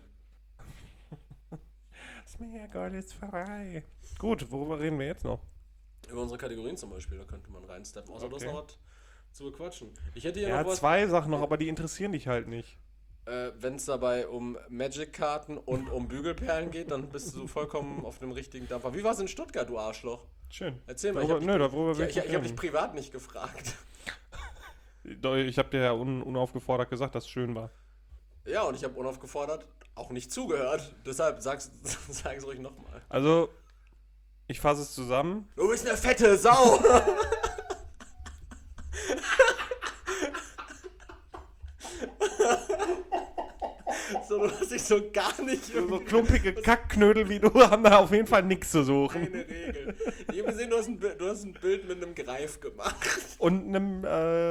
Ist mir egal, ist frei. Gut, worüber reden wir jetzt noch? Über unsere Kategorien zum Beispiel, da könnte man reinsteppen. Außer du hast Okay. noch was zu bequatschen. Ich hätte hier Ja, noch was, zwei Sachen noch, aber die interessieren dich halt nicht. äh, wenn es dabei um Magic-Karten und um Bügelperlen geht, dann bist du vollkommen auf dem richtigen Dampfer. Wie war es in Stuttgart, du Arschloch? Schön. Erzähl mal, ich Darüber, hab, nö, darüber ich, will ich, ich, ich, nicht hab dich reden. privat nicht gefragt. Doch, Ich habe dir ja un, unaufgefordert gesagt, dass es schön war. Ja, und ich habe unaufgefordert auch nicht zugehört. Deshalb sag's, sag's ruhig nochmal. Also, ich fasse es zusammen. Du bist eine fette Sau! So, du hast dich so gar nicht So irgendwie- klumpige Kackknödel wie du haben da auf jeden Fall nichts zu suchen. Keine Regel. Ich habe gesehen, du hast, ein, Bi- du hast ein Bild mit einem Greif gemacht. Und einem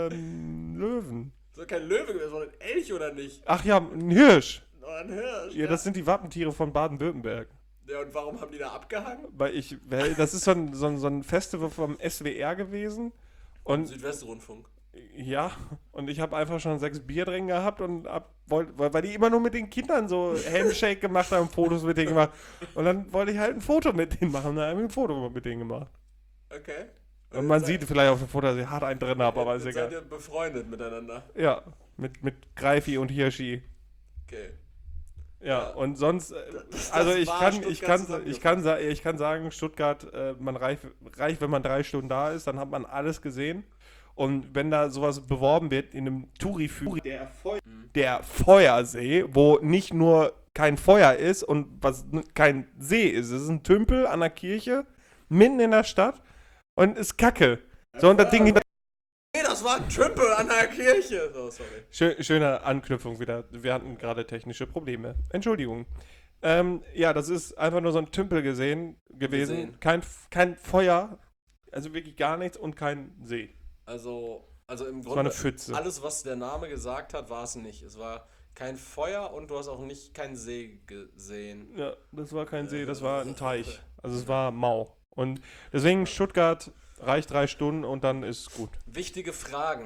ähm, Löwen. So kein Löwe gewesen, sondern ein Elch oder nicht? Ach ja, ein Hirsch. Oder ein Hirsch. Ja, das sind die Wappentiere von Baden-Württemberg. Ja, und warum haben die da abgehangen? Weil ich, weil das ist so ein, so ein, so ein Festival vom S W R gewesen. Und Südwestrundfunk. ja, und ich habe einfach schon sechs Bier drin gehabt und ab, wollt, weil, weil die immer nur mit den Kindern so Handshake gemacht haben, Fotos mit denen gemacht. Und dann wollte ich halt ein Foto mit denen machen. Dann habe ich ein Foto mit denen gemacht. Okay. Und man Jetzt sieht seid- vielleicht auf dem Foto, dass ich hart einen drin habe, aber ist jetzt seid egal. ihr befreundet miteinander. Ja, mit, mit Greifi und Hirschi. Okay. Ja, Ja. und sonst, äh, Das- also das ich war kann, Stuttgart ich kann, ich zusammengefasst. kann, sa- ich kann sagen, Stuttgart, äh, man reicht, reicht, wenn man drei Stunden da ist, dann hat man alles gesehen. Und wenn da sowas beworben wird in einem Touri-Führer, der, Feu der Feuersee, wo nicht nur kein Feuer ist und was n- kein See ist, es ist ein Tümpel an der Kirche, mitten in der Stadt und ist Kacke. So, und das Ding, Nee, das war ein Tümpel an der Kirche. So, sorry. Schö schöne Anknüpfung wieder. Wir hatten gerade technische Probleme. Entschuldigung. Ähm, ja, das ist einfach nur so ein Tümpel gesehen, gewesen. Gesehen. Kein, kein Feuer, also wirklich gar nichts und kein See. Also, also im Es war eine Grunde, Pfütze. alles, was der Name gesagt hat, war es nicht. Es war kein Feuer und du hast auch nicht keinen See gesehen. Ja, das war kein See, das war ein Teich. Also es war mau. Und deswegen Stuttgart reicht drei Stunden und dann ist gut. Wichtige Fragen.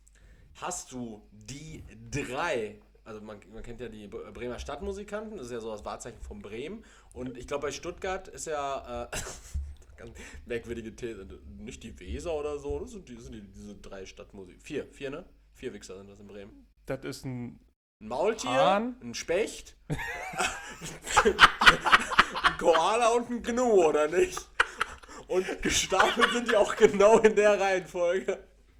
Hast du die drei, also man, man kennt ja die Bre- Bremer Stadtmusikanten, das ist ja so das Wahrzeichen von Bremen. Und ich glaube, bei Stuttgart ist ja, äh, ganz merkwürdige These, nicht die Weser oder so, das sind, die, das sind die, diese drei Stadtmusik. Vier, vier, ne? Vier Wichser sind das in Bremen. Das ist ein Ein Maultier, Hahn. ein Specht, ein Koala und ein Gnu, oder nicht? Und gestapelt sind die auch genau in der Reihenfolge.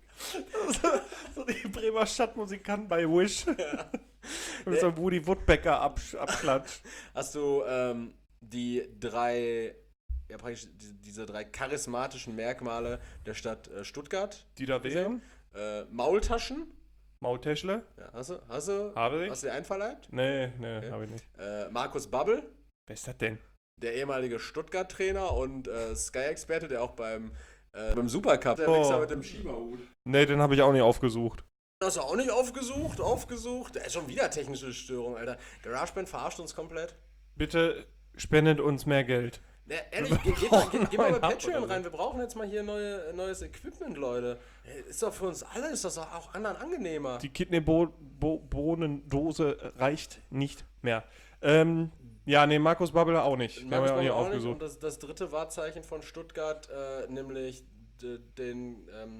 so die Bremer Stadtmusikanten bei Wish. Mit so einem Woody Woodpecker absch abklatscht. Hast du ähm, die drei, ja praktisch die, diese drei charismatischen Merkmale der Stadt äh, Stuttgart? Die da wären? Äh, Maultaschen? Mautäschle? Ja, hast du? Hast du? Habe ich? Hast du dir einverleibt? Nee, nee, Okay. habe ich nicht. Äh, Markus Babbel, Wer ist das denn? der ehemalige Stuttgart-Trainer und äh, Sky-Experte, der auch beim Äh, beim Supercup, der Oh. Wichser mit dem Schieberhut. Nee, den habe ich auch nicht aufgesucht. Hast du auch nicht aufgesucht? Aufgesucht? Da ist schon wieder technische Störung, Alter. GarageBand verarscht uns komplett. Bitte spendet uns mehr Geld. Ja, ehrlich, geh, geh, mal, geh, geh mal bei Nein, Patreon oder so. rein. Wir brauchen jetzt mal hier neue, neues Equipment, Leute. Ist doch für uns alle, ist das auch anderen angenehmer. Die Kidney-Bohnendose reicht nicht mehr. Ähm, ja, nee, Markus Babbel auch nicht. Den haben wir auch nicht auch nicht. aufgesucht. Und das, das dritte Wahrzeichen von Stuttgart, äh, nämlich d- den, ähm,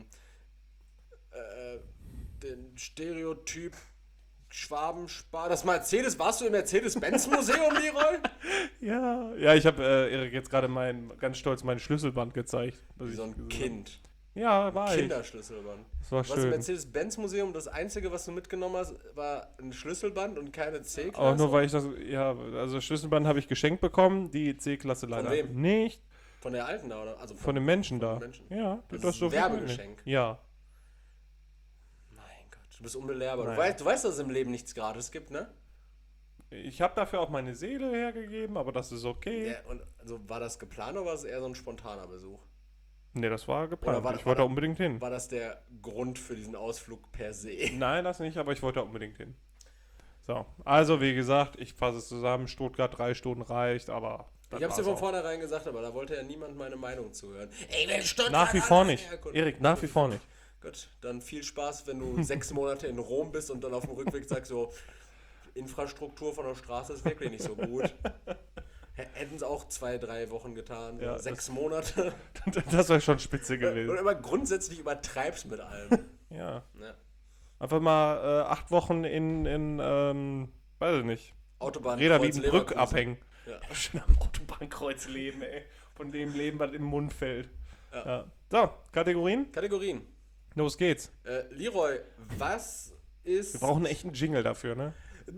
äh, den Stereotyp Schwabenspar. Das Mercedes, warst du im Mercedes-Benz-Museum, Leroy? Ja, ja, ich habe äh, Erik jetzt gerade mein, ganz stolz mein Schlüsselband gezeigt. was Wie ich so ein gesehen Kind. hab. Ja, war ich. Kinderschlüsselband. Das war Was im schön. Mercedes-Benz-Museum, das Einzige, was du mitgenommen hast, war ein Schlüsselband und keine C-Klasse. Aber nur weil ich das, ja, also Schlüsselband habe ich geschenkt bekommen, die C-Klasse leider wem? nicht. Von der alten da, oder? Also Von dem Menschen von da. den Menschen. Ja, Das das ist so ein viel Werbegeschenk. nicht. Ja. Mein Gott, du bist unbelehrbar. Du Nein. weißt, du weißt, dass es im Leben nichts gratis gibt, ne? Ich habe dafür auch meine Seele hergegeben, aber das ist okay. Ja, und also war das geplant oder war es eher so ein spontaner Besuch? Nee, das war geplant. Oder war das- ich wollte war da unbedingt hin. War das der Grund für diesen Ausflug per se? Nein, das nicht, aber ich wollte da unbedingt hin. So, also wie gesagt, ich fasse es zusammen. Stuttgart drei Stunden reicht, aber das Ich hab's dir war's von auch. vornherein gesagt, aber da wollte ja niemand meine Meinung zuhören. Ey, wenn Stuttgart Nach wie vor alleine nicht. herkommt. Erik, nach wie vor nicht. Gut, dann viel Spaß, wenn du sechs Monate in Rom bist und dann auf dem Rückweg sagst so, Infrastruktur von der Straße ist wirklich nicht so gut. H- Hätten es auch zwei, drei Wochen getan, Ja, sechs Monate. Das wäre schon spitze Und gewesen. immer grundsätzlich übertreibst mit allem. Ja. Ja. Einfach mal äh, acht Wochen in, in ähm, weiß ich nicht, Autobahn. Reda Kreuz Wiedenbrück Leverkusen. abhängen. Ja. Schön am Autobahnkreuz leben, ey. Von dem Leben, was im Mund fällt. Ja. Ja. So, Kategorien? Kategorien. Los geht's. Äh, Leroy, was ist... Wir brauchen echt einen Jingle dafür, ne?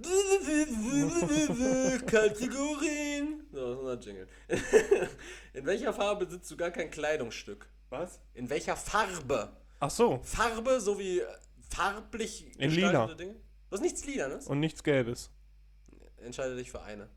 Kategorien. So, das ist unser Jingle. In welcher Farbe besitzt du gar kein Kleidungsstück? Was? In welcher Farbe? Ach so, Farbe sowie farblich In gestaltete lila. Dinge? Du hast nichts Lilanes? und nichts Gelbes. Entscheide dich für eine.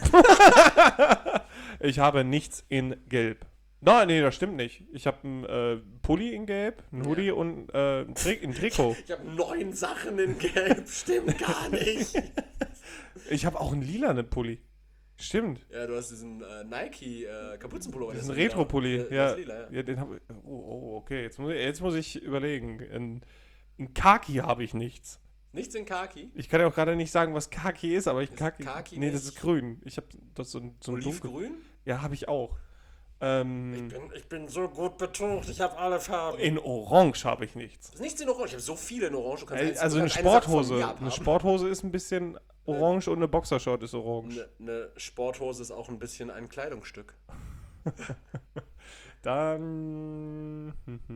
Ich habe nichts in Gelb. Nein, nee, das stimmt nicht. Ich habe einen äh, Pulli in Gelb, einen Ja. Hoodie und äh, ein, Tri ein Trikot. Ich habe neun Sachen in Gelb. Stimmt gar nicht. Ich habe auch einen lilanen Pulli. Stimmt. Ja, du hast diesen äh, Nike äh, Kapuzenpullover. Das ist der ein lila. Retro-Pulli. Der- der Ja, ist lila, ja. ja, den habe ich. Oh, oh, okay. Jetzt muss ich, jetzt muss ich überlegen. In, in Khaki habe ich nichts. Nichts in Khaki. Ich kann ja auch gerade nicht sagen, was Khaki ist, aber ich Ist Khaki. Khaki nee, das nicht- ist grün. Ich habe das so ein, so ein dunkel- Olivgrün? Ja, habe ich auch. Ähm, Ich bin, ich bin so gut betucht. Ich habe alle Farben. in Orange habe ich nichts. Das ist nichts in Orange. Ich habe so viele in Orange. Du kannst Äh, eins- Also du eine kannst Sache von Sporthose. mir Eine abhaben. Sporthose ist ein bisschen orange und eine Boxershort ist orange. Eine, eine Sporthose ist auch ein bisschen ein Kleidungsstück. Dann.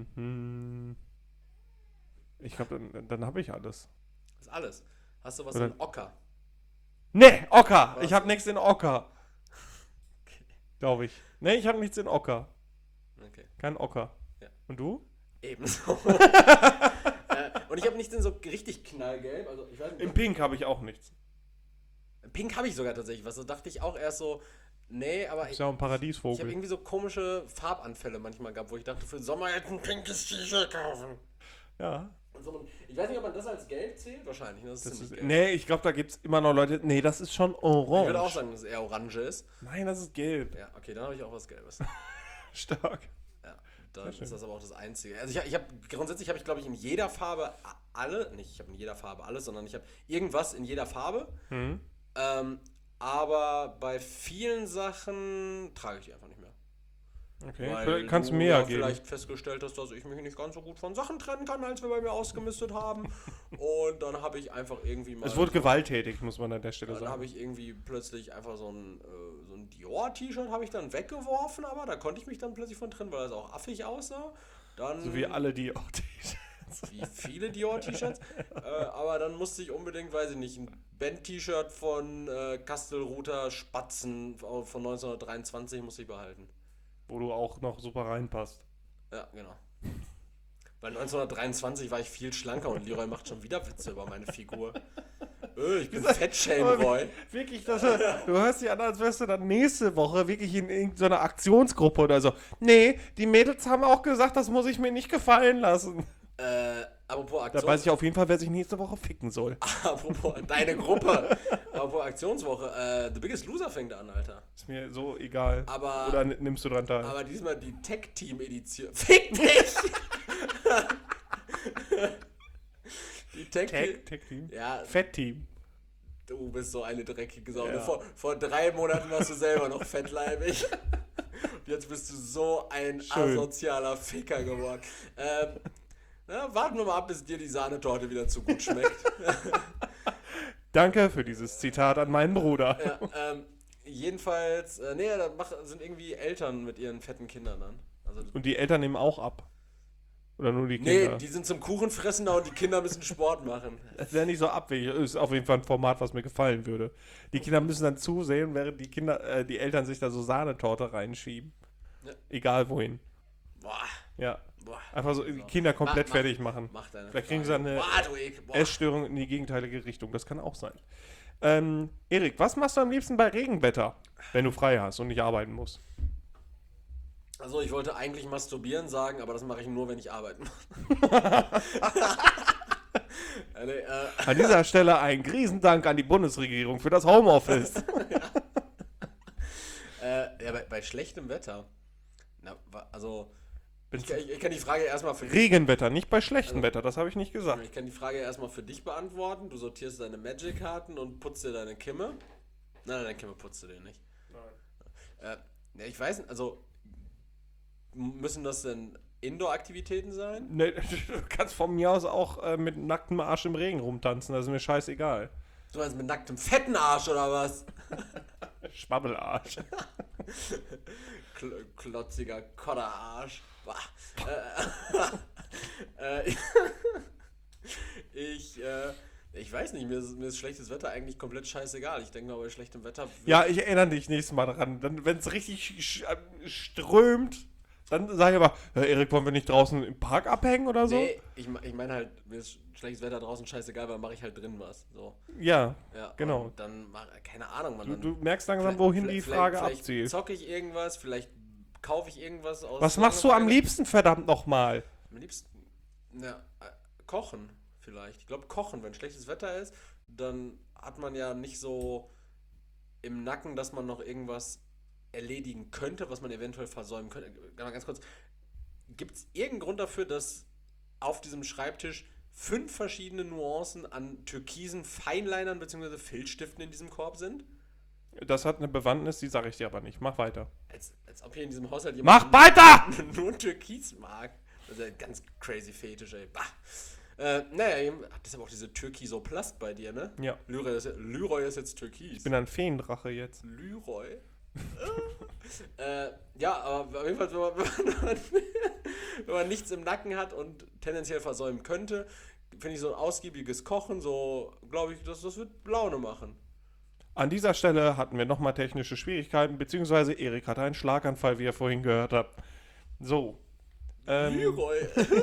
Ich glaube, dann, dann habe ich alles. Das ist alles. Hast du was Oder- in Ocker? Nee, Ocker. Was? Ich habe nichts in Ocker. Glaube ich. Nee, ich habe nichts in Ocker. Okay. Kein Ocker. Ja. Und du? Ebenso. äh, und ich habe nichts in so richtig knallgelb. Also ich weiß nicht. In Pink habe ich auch nichts. Pink habe ich sogar tatsächlich was. Da dachte ich auch erst so, nee, aber Ist ich, ja auch ein ich habe Paradiesvogel. irgendwie so komische Farbanfälle manchmal gehabt, wo ich dachte, für den Sommer jetzt ein pinkes T-Shirt kaufen. Ja. Und so, ich weiß nicht, ob man das als gelb zählt. Wahrscheinlich. Ne? Das ist Das ziemlich ist, gelb. nee, ich glaube, da gibt es immer noch Leute. Nee, das ist schon orange. Ich würde auch sagen, dass es eher orange ist. Nein, das ist gelb. Ja, okay, dann habe ich auch was Gelbes. Stark. Ja, dann Sehr schön. ist das aber auch das Einzige. Also ich, ich habe grundsätzlich habe ich glaube ich in jeder Farbe a- alle, nicht ich habe in jeder Farbe alles, sondern ich habe irgendwas in jeder Farbe. Hm. Ähm, aber bei vielen Sachen trage ich die einfach nicht mehr. Okay. Weil Vielleicht Kannst du du mir ja ja geben. vielleicht festgestellt hast, dass ich mich nicht ganz so gut von Sachen trennen kann, als wir bei mir ausgemistet haben. Und dann habe ich einfach irgendwie mal. Es wurde gewalttätig, muss man an der Stelle Dann habe sagen. ich irgendwie plötzlich einfach so ein, äh, so ein Dior-T-Shirt habe ich dann weggeworfen, aber da konnte ich mich dann plötzlich von trennen, weil das auch affig aussah. Dann, So wie alle, die auch die. wie viele Dior-T-Shirts. äh, aber dann musste ich unbedingt, weiß ich nicht, ein Band-T-Shirt von äh, Kastelruther Spatzen von neunzehnhundertdreiundzwanzig musste ich behalten. Wo du auch noch super reinpasst. Ja, genau. Weil neunzehnhundertdreiundzwanzig war ich viel schlanker und Leroy macht schon wieder Witze über meine Figur. Öh, ich bin Fettshameboy. Wirklich, das, du hörst dich an, als wärst du dann nächste Woche wirklich in irgendeiner Aktionsgruppe oder so. Nee, die Mädels haben auch gesagt, das muss ich mir nicht gefallen lassen. Äh, apropos Aktions... Da weiß ich auf jeden Fall, wer sich nächste Woche ficken soll. apropos deine Gruppe. Apropos Aktionswoche. Äh, The Biggest Loser fängt an, Alter. Ist mir so egal. Aber, oder nimmst du dran teil? Aber diesmal die Tech-Team-Edition. Fick dich! die Tech-Team... Tech, Team? Ja. Fett-Team. Du bist so eine dreckige Sau. Ja. Vor, vor drei Monaten warst du selber noch fettleibig. Und jetzt bist du so ein Schön. asozialer Ficker geworden. Ähm, na, warten wir mal ab, bis dir die Sahnetorte wieder zu gut schmeckt. Danke für dieses Zitat an meinen Bruder. Ja, ähm, jedenfalls, äh, nee, da mach, sind irgendwie Eltern mit ihren fetten Kindern dann. Also, Und die Eltern nehmen auch ab. Oder nur die nee, Kinder? die sind zum Kuchenfressen da und die Kinder müssen Sport machen. Das wäre nicht so abwegig. Ist auf jeden Fall ein Format, was mir gefallen würde. Die Kinder müssen dann zusehen, während die Kinder, äh, die Eltern sich da so Sahnetorte reinschieben. Ja. Egal wohin. Boah. Ja. Boah. Einfach so die Kinder komplett Mach- fertig machen. Mach deine Vielleicht kriegen sie Frage. dann eine Boah, du Ekel. Boah. Essstörung in die gegenteilige Richtung. Das kann auch sein. Ähm, Erik, was machst du am liebsten bei Regenwetter, wenn du frei hast und nicht arbeiten musst? Also ich wollte eigentlich masturbieren sagen, aber das mache ich nur, wenn ich arbeiten muss. ja, nee, äh, An dieser Stelle ein Riesendank an die Bundesregierung für das Homeoffice. äh, ja, bei, bei schlechtem Wetter. Na, wa- also Bin ich, kann- ich, ich kann die Frage erstmal für dich, Regenwetter, nicht bei schlechtem Also- Wetter, das habe ich nicht gesagt. ich kann die Frage erstmal für dich beantworten. Du sortierst deine Magic-Karten und putzt dir deine Kimme. Nein, nein, deine Kimme putzt du dir nicht. Äh, ja, ich weiß nicht, also m- müssen das denn Indoor-Aktivitäten sein? Ne, du kannst von mir aus auch äh, mit nacktem Arsch im Regen rumtanzen, das ist mir scheißegal. Du meinst mit nacktem fetten Arsch oder was? Schwabbelarsch. Kl klotziger Kodderarsch. Bah. Äh, äh, ich, äh, ich weiß nicht, mir ist, mir ist schlechtes Wetter eigentlich komplett scheißegal. Ich denke mal, bei schlechtem Wetter... Ja, ich erinnere dich nächstes Mal daran. Wenn es richtig sch äh, strömt, dann sag ich aber, ja, Erik, wollen wir nicht draußen im Park abhängen oder so? Nee, ich, ich meine halt, mir ist schlechtes Wetter draußen scheißegal, weil mache ich halt drin was. So. Ja, Ja, genau. und dann, mach, keine Ahnung, man. Du, Dann, du merkst langsam, vielleicht- wohin vielleicht- die Frage vielleicht, abzielt. Vielleicht zocke ich irgendwas, vielleicht kaufe ich irgendwas aus... Was machst du am Langeweile. liebsten, verdammt nochmal? Am liebsten, na, äh, kochen vielleicht. Ich glaube, kochen, wenn schlechtes Wetter ist, dann hat man ja nicht so im Nacken, dass man noch irgendwas erledigen könnte, was man eventuell versäumen könnte. Mal ganz kurz, gibt es irgendeinen Grund dafür, dass auf diesem Schreibtisch fünf verschiedene Nuancen an türkisen Feinlinern bzw. Filzstiften in diesem Korb sind? Das hat eine Bewandtnis, die sage ich dir aber nicht. Mach weiter. Als, als ob hier in diesem Haushalt Mach jemand weiter! nur Türkis mag. Das ist ja ganz crazy Fetisch, ey. Bah. Äh, naja, das ist aber auch diese Türkisoplast bei dir, ne? Ja. Lyroy ist, Lyroy ist jetzt Türkis. Ich bin ein Feendrache jetzt. Lyroy? äh, ja, aber auf jeden Fall, wenn man, wenn, man, wenn man nichts im Nacken hat und tendenziell versäumen könnte, finde ich so ein ausgiebiges Kochen, so, glaube ich, das, das wird Laune machen. An dieser Stelle hatten wir nochmal technische Schwierigkeiten, beziehungsweise Erik hatte einen Schlaganfall, wie ihr vorhin gehört habt. So. Ähm, Lyroy.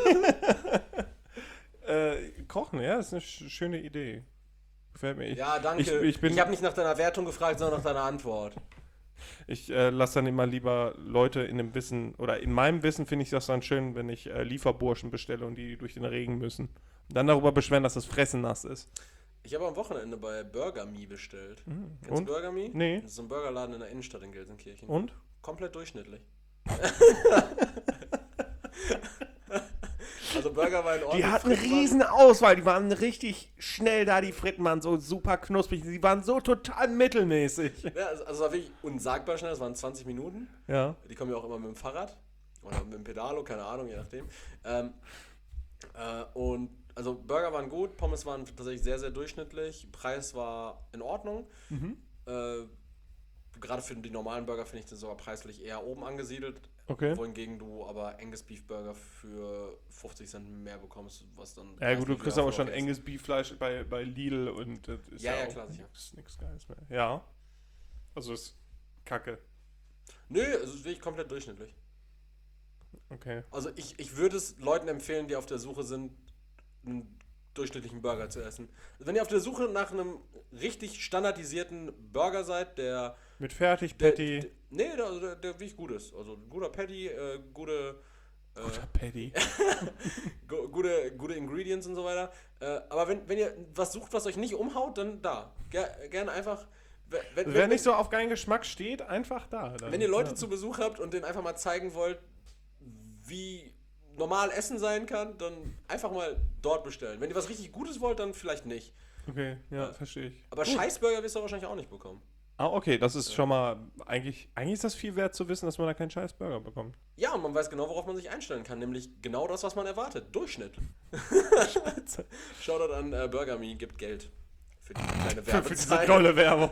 äh, kochen, ja, ist eine sch schöne Idee. Gefällt mir. Ich, Ja, danke. Ich, ich, bin- ich habe nicht nach deiner Wertung gefragt, sondern nach deiner Antwort. ich äh, lasse dann immer lieber Leute in dem Wissen, oder in meinem Wissen finde ich das dann schön, wenn ich äh, Lieferburschen bestelle und die durch den Regen müssen. Und dann darüber beschweren, dass das Fressen nass ist. Ich habe am Wochenende bei Burger Me bestellt. Mhm. Kennst Und? du Burger Me? Nee. Das ist so ein Burgerladen in der Innenstadt in Gelsenkirchen. Und? Komplett durchschnittlich. Also Burger war in Ordnung. Die hatten Fritten waren- riesen Auswahl, die waren richtig schnell da, die Fritten waren so super knusprig, die waren so total mittelmäßig. Ja, also also es war wirklich unsagbar schnell, das waren zwanzig Minuten. Ja. Die kommen ja auch immer mit dem Fahrrad oder mit dem Pedalo, keine Ahnung, je nachdem. Ähm, äh, und also Burger waren gut, Pommes waren tatsächlich sehr, sehr durchschnittlich, Preis war in Ordnung. Äh, gerade für die normalen Burger finde ich das sogar preislich eher oben angesiedelt. Okay. Wohingegen du aber Angus Beef Burger für fünfzig Cent mehr bekommst, was dann... Ja gut, du preislich kriegst wieder aber schon okay ist. Angus Beef-Fleisch bei, bei Lidl und das ist Ja, ja, ja, auch klar, sicher. nix, nix Geiles mehr. Ja. Also ist kacke. Nö, es ist wirklich komplett durchschnittlich. Okay. Also ich, ich würde es Leuten empfehlen, die auf der Suche sind, ein durchschnittlichen Burger zu essen. Also wenn ihr auf der Suche nach einem richtig standardisierten Burger seid, der... Mit Fertig-Patty. Der, nee, der, der, der wirklich gut ist. Also ein guter Patty, äh, gute... Äh, Guter Patty. gu- gute, gute Ingredients und so weiter. Äh, aber wenn, wenn ihr was sucht, was euch nicht umhaut, dann da. Ger gerne einfach... Wenn, wenn, Wer wenn, nicht so auf keinen Geschmack steht, einfach da. Dann, wenn ihr Leute ja. zu Besuch habt und denen einfach mal zeigen wollt, wie normal Essen sein kann, dann einfach mal dort bestellen. Wenn ihr was richtig Gutes wollt, dann vielleicht nicht. Okay, ja, verstehe ich. Aber Gut. Scheißburger wirst du wahrscheinlich auch nicht bekommen. Ah, okay, das ist schon mal, eigentlich, eigentlich ist das viel wert zu wissen, dass man da keinen scheiß Burger bekommt. Ja, und man weiß genau, worauf man sich einstellen kann, nämlich genau das, was man erwartet. Durchschnitt. Shoutout an äh, Burger Me, gibt Geld für die kleine Für, für diese Werbezeit. tolle Werbung.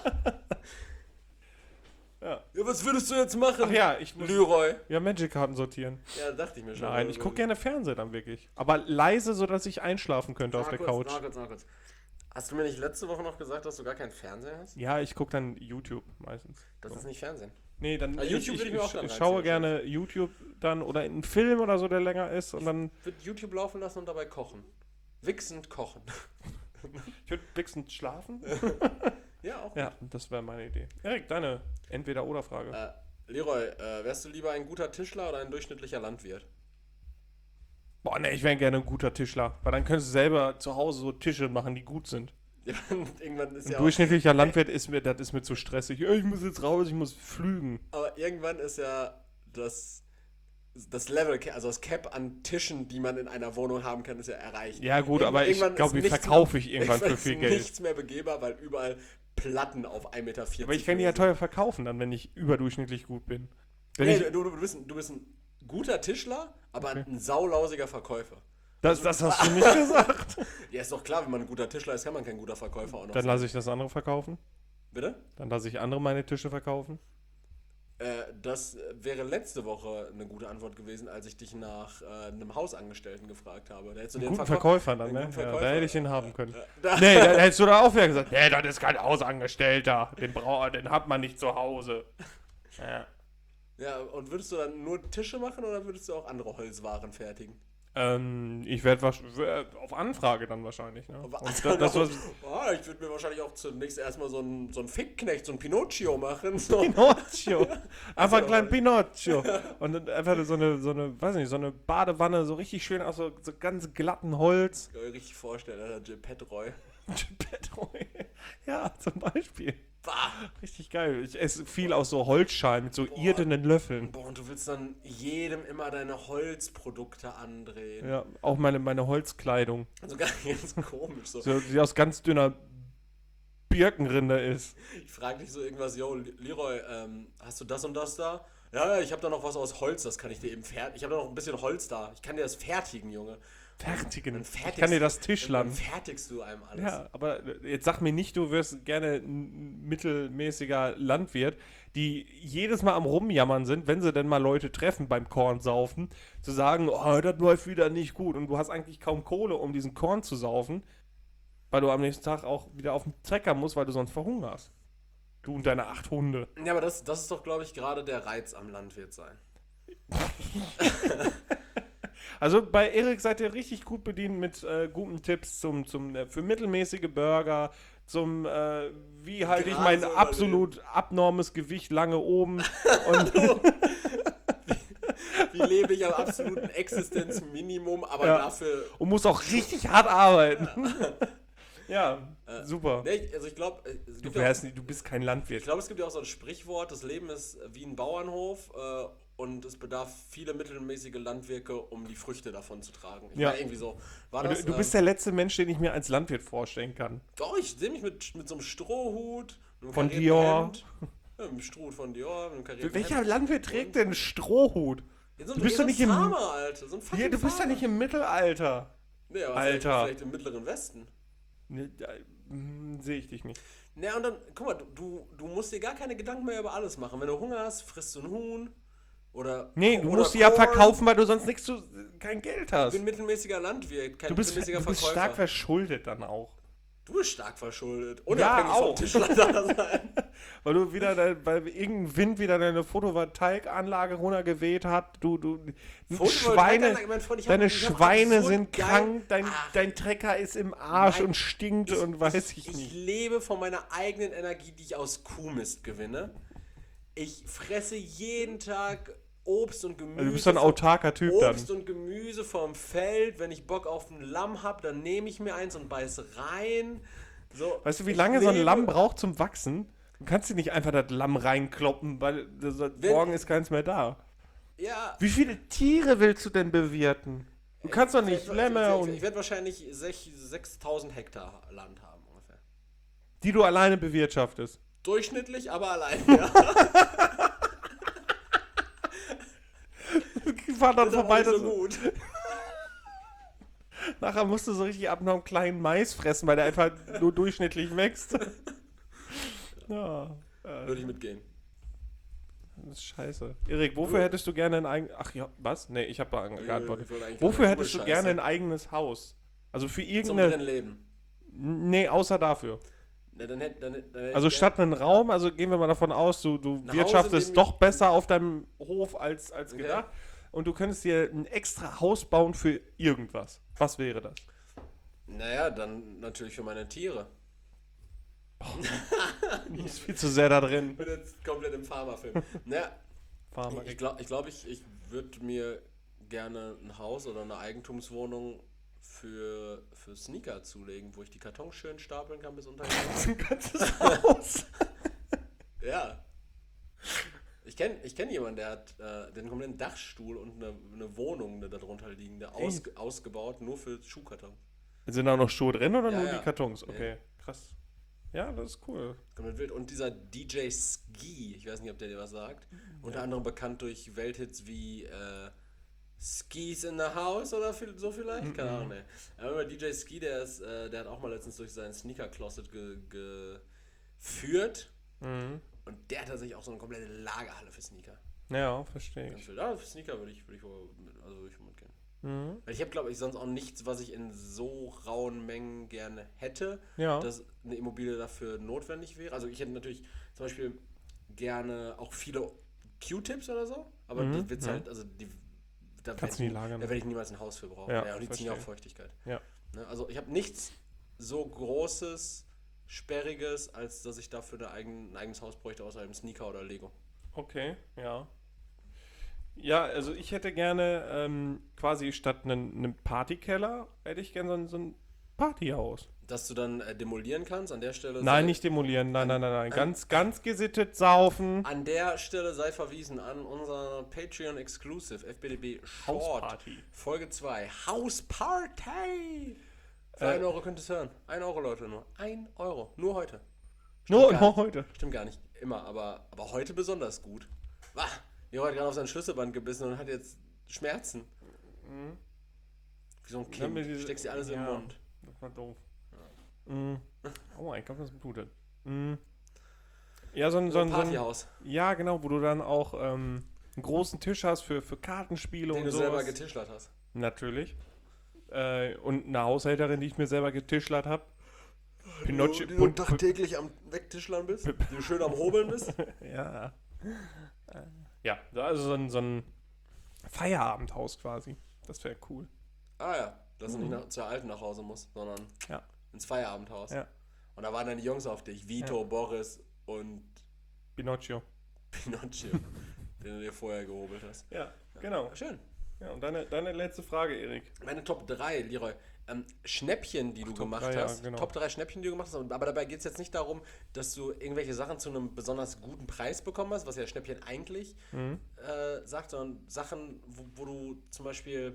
ja. Ja, was würdest du jetzt machen? Ach ja, ich muss Leroy. ja Magic-Karten sortieren. Ja, dachte ich mir schon. Nein, ich gucke gerne Fernsehen dann wirklich. Aber leise, sodass ich einschlafen könnte auf der kurz, Couch. Na, kurz, na, kurz. Hast du mir nicht letzte Woche noch gesagt, dass du gar keinen Fernseher hast? Ja, ich gucke dann YouTube meistens. Das So. ist nicht Fernsehen. Nee, dann Ah, YouTube ich, will ich ich, mir auch ich, dann ich schaue reinziehen, gerne YouTube dann oder einen Film oder so, der länger ist und dann Ich würde YouTube laufen lassen und dabei kochen. Wichsend kochen. ich würde wichsend schlafen. Ja, auch. Ja, das wäre meine Idee. Erik, deine Entweder-Oder-Frage. Äh, Leroy, äh, wärst du lieber ein guter Tischler oder ein durchschnittlicher Landwirt? Boah, ne, ich wäre gerne ein guter Tischler, weil dann könntest du selber zu Hause so Tische machen, die gut sind. Ja, irgendwann ist Ein ja durchschnittlicher Landwirt ist mir, das ist mir zu stressig. Ja, ich muss jetzt raus, ich muss flügen. auch, aber irgendwann ist ja das, das Level, also das Cap an Tischen, die man in einer Wohnung haben kann, ist ja erreicht. Ja gut, Irgendwann- aber ich irgendwann glaube, ist die nichts verkaufe ich mehr- irgendwann für irgendwann viel ist Geld. nichts mehr begehbar, weil überall Platten auf ein Meter vierzig. Aber ich kann die ja teuer verkaufen dann, wenn ich überdurchschnittlich gut bin. Wenn Nee, ich, du, du, bist, ein- du bist ein guter Tischler, aber Okay. ein saulausiger Verkäufer. das, das hast du nicht gesagt. Ja, ist doch klar, wenn man ein guter Tischler ist, kann man kein guter Verkäufer auch noch Dann sein. lasse ich das andere verkaufen. Bitte? Dann lasse ich andere meine Tische verkaufen. Äh, das wäre letzte Woche eine gute Antwort gewesen, als ich dich nach äh, einem Hausangestellten gefragt habe. Da hättest du Einen den guten Verkäu- Verkäufer dann, einen ne? guten Ja, Verkäufer. da hätte ich ihn haben können. Äh, da- Nee, dann hättest du da auch wieder gesagt, nee, das ist kein Hausangestellter. Den, brau den hat man nicht zu Hause. Ja. Ja, und würdest du dann nur Tische machen oder würdest du auch andere Holzwaren fertigen? Ähm, ich werde auf Anfrage dann wahrscheinlich. Ne? Aber Und also das, das, was, oh, ich würde mir wahrscheinlich auch zunächst erstmal so einen so einen Fickknecht, so einen Pinocchio machen. So. Pinocchio. Einfach einen Also- kleinen Pinocchio. Und dann einfach so eine, so eine, weiß nicht, so eine Badewanne, so richtig schön aus so, so ganz glatten Holz. Ich kann mir richtig vorstellen, Alter, Geppetto Roy. Ja, zum Beispiel. Bah. Richtig geil. Ich esse viel aus so Holzschalen mit so irdenen Löffeln. Boah, und du willst dann jedem immer deine Holzprodukte andrehen. Ja, auch meine, meine Holzkleidung. Also gar ganz komisch so. So, die aus ganz dünner Birkenrinde ist. Ich frage dich so irgendwas, yo, Leroy, ähm, hast du das und das da? Ja, ja, ich habe da noch was aus Holz, das kann ich dir eben fertigen. Ich habe da noch ein bisschen Holz da. Ich kann dir das fertigen, Junge. Fertigen. Dann Ich fertigst- kann dir das Dann Tischlern. fertigst du einem alles. Ja, aber jetzt sag mir nicht, du wirst gerne ein mittelmäßiger Landwirt, die jedes Mal am Rumjammern sind, wenn sie denn mal Leute treffen beim Kornsaufen, zu sagen, oh, das läuft wieder nicht gut und du hast eigentlich kaum Kohle, um diesen Korn zu saufen, weil du am nächsten Tag auch wieder auf den Trecker musst, weil du sonst verhungerst. Du und deine acht Hunde. Ja, aber das, das ist doch, glaube ich, gerade der Reiz am Landwirt sein. Also bei Erik seid ihr richtig gut bedient mit äh, guten Tipps zum, zum, äh, für mittelmäßige Burger, zum äh, wie halte ich Gerade mein so absolut abnormes Gewicht lange oben und Wie lebe ich am absoluten Existenzminimum, aber Ja. dafür... und muss auch richtig hart arbeiten. Ja, Äh, super. Nee, ich- also ich glaube, es Du, gibt ja wärst, nicht- du bist kein Ich Landwirt. glaube, es gibt ja auch so ein Sprichwort, das Leben ist wie ein Bauernhof äh, und es bedarf viele mittelmäßige Landwirke, um die Früchte davon zu tragen. Ich Ja. meine, irgendwie so. War Du, das, du bist ähm, der letzte Mensch, den ich mir als Landwirt vorstellen kann. Doch, ich sehe mich mit, mit so einem Strohhut, einem Von karierten Dior. Hemd, ja, mit einem Strohhut von Dior, mit einem karierten Welcher Hemd. Landwirt trägt denn einen Strohhut? Ja, so, du bist so doch ein nicht im- Farmer, Alter. So ein fucking Hier, du bist ja Farmer. nicht im Mittelalter. Nee, aber Alter. Vielleicht, vielleicht im Mittleren Westen. Ne, da, hm, sehe ich dich nicht. Ja, und dann, guck mal, du, du, du musst dir gar keine Gedanken mehr über alles machen. Wenn du Hunger hast, frisst du ein Huhn. Oder. Nee, du oder musst sie ja Korn. verkaufen, weil du sonst nichts zu, kein Geld Ich hast. bin mittelmäßiger Landwirt, kein Du bist, mittelmäßiger du bist Verkäufer. stark verschuldet dann auch. Du bist stark verschuldet. Unabhängig auch. vom Tischler da sein. weil du wieder, dein, weil irgendein Wind wieder deine Photovoltaikanlage runtergeweht hat. Du, du, Schweine, mein Freund, ich hab- deine ich hab Schweine so sind geil- krank, dein, Ach, dein Trecker ist im Arsch nein, und stinkt und weiß ich, ich nicht. lebe von meiner eigenen Energie, die ich aus Kuhmist gewinne. Ich fresse jeden Tag Obst und Gemüse. Also du bist so ein autarker Typ Obst dann. und Gemüse vom Feld. Wenn ich Bock auf ein Lamm habe, dann nehme ich mir eins und beiß rein. So, Weißt du, wie ich lange so ein lebe- Lamm braucht zum Wachsen? Du kannst dir nicht einfach das Lamm reinkloppen, weil das, Wenn- morgen ist keins mehr da. Ja. Wie viele Tiere willst du denn bewirten? Du kannst doch nicht ich, Lämme ich, ich, und ich werde wahrscheinlich sech- sechstausend Hektar Land haben ungefähr. die du alleine bewirtschaftest. Durchschnittlich, aber allein, ja. Die fahren dann Das ist vorbei. aber Das nicht so gut. Nachher musst du so richtig ab noch einen kleinen Mais fressen, weil der einfach nur durchschnittlich wächst. Ja, äh, Würde ich mitgehen. das ist scheiße. Erik, wofür hättest du gerne ein eigenes... Ach ja, was? Nee, ich habe da geantwortet. Ich wollte eigentlich Wofür gerade hättest du Scheiße. gerne ein eigenes Haus? Also für Zum irgendeine... drin leben. Nee, außer dafür. Na, dann hätte, dann, hätte- dann hätte Also ich statt einen Raum, also gehen wir mal davon aus, du, du Ein Haus, wirtschaftest in dem doch ich- besser auf deinem Hof als, als Okay. gedacht. Und du könntest dir ein extra Haus bauen für irgendwas. Was wäre das? Naja, dann natürlich für meine Tiere. Du bist viel zu sehr da drin. Ich bin jetzt komplett im Pharmafilm. Naja, Pharma- ich glaube, ich, glaub, ich, ich würde mir gerne ein Haus oder eine Eigentumswohnung für, für Sneaker zulegen, wo ich die Kartons schön stapeln kann bis unter die ein ganzes Haus. Ja. Ich kenne ich kenn jemanden, der hat äh, den kompletten Dachstuhl und eine, eine Wohnung, eine darunter liegende, aus, ausgebaut, nur für Schuhkartons. Sind da noch Schuhe drin oder Ja, nur ja. die Kartons? Okay, krass. Ja, das ist cool. Komplett wild. Und dieser D J Ski, ich weiß nicht, ob der dir was sagt, unter anderem bekannt durch Welthits wie äh, Skis in the House oder viel, so vielleicht? Keine Ahnung, ne. Aber D J Ski, der, ist, äh, der hat auch mal letztens durch seinen Sneaker-Closet ge geführt. Mhm. Und der hat tatsächlich auch so eine komplette Lagerhalle für Sneaker. Ja, verstehe Ganz ich. wild. Ja, für Sneaker würde ich, würd ich, wohl mit, also würd ich mitgehen. Mhm. Weil ich habe, glaube ich, sonst auch nichts, was ich in so rauen Mengen gerne hätte, Ja. dass eine Immobilie dafür notwendig wäre. Also ich hätte natürlich zum Beispiel gerne auch viele Q-Tips oder so, aber Mhm, die wird's ja. halt, also die, da werde Kannst ich, du nie lagern. da werd ich niemals ein Haus für brauchen. Ja, Ja, und die ziehen ja auch verstehe. Feuchtigkeit. Ja. Ne? Also ich habe nichts so Großes, Sperriges, als dass ich dafür eine eigen, ein eigenes Haus bräuchte, außer einem Sneaker oder Lego. Okay, ja. Ja, also ich hätte gerne ähm, quasi statt einem, einem Partykeller, hätte ich gerne so ein, so ein Partyhaus. Dass du dann äh, demolieren kannst, an der Stelle... Nein, sei- nicht demolieren, nein, nein, nein, nein. an- Ganz, ganz gesittet saufen. An der Stelle sei verwiesen an unser Patreon Exclusive F B D B Short Hausparty. Folge zwei House Party. Für Äh, einen Euro könnt ihr es hören. Ein Euro, Leute, nur. Ein Euro. Nur heute. Nur gar nur nicht. heute. Stimmt gar nicht immer, aber, aber heute besonders gut. Wah, Jero hat gerade auf sein Schlüsselband gebissen und hat jetzt Schmerzen. Wie so ein Ja, mir Kind. diese- Steckst dir alles ja, im Mund. Das war doof. Mhm. Oh, ich glaube, das blutet. Mhm. Ja, so ein, so So ein, ein so ein Partyhaus, Ja, genau, wo du dann auch ähm, einen großen Tisch hast für, für Kartenspiele den und du so. selber getischlert hast. Natürlich. Äh, und eine Haushälterin, die ich mir selber getischlert habe. Pinocchio. du, Pun- du tagtäglich am Wegtischlern bist, die du schön am Hobeln bist. Ja. Äh, Ja, also so ein, so ein Feierabendhaus quasi. Das wäre cool. Ah ja, dass du nicht nach, zur Alten nach Hause musst, sondern Ja. ins Feierabendhaus. Ja. Und da waren dann die Jungs auf dich, Vito, Ja. Boris und Pinocchio. Pinocchio, den du dir vorher gehobelt hast. Ja, genau. Schön. Ja, und deine, deine letzte Frage, Erik. Meine Top drei, Leroy. Ähm, Schnäppchen, die du Top gemacht drei, ja, hast. genau. Top drei Schnäppchen, die du gemacht hast. Aber dabei geht es jetzt nicht darum, dass du irgendwelche Sachen zu einem besonders guten Preis bekommen hast, was ja Schnäppchen eigentlich Mhm. äh, sagt, sondern Sachen, wo, wo du zum Beispiel,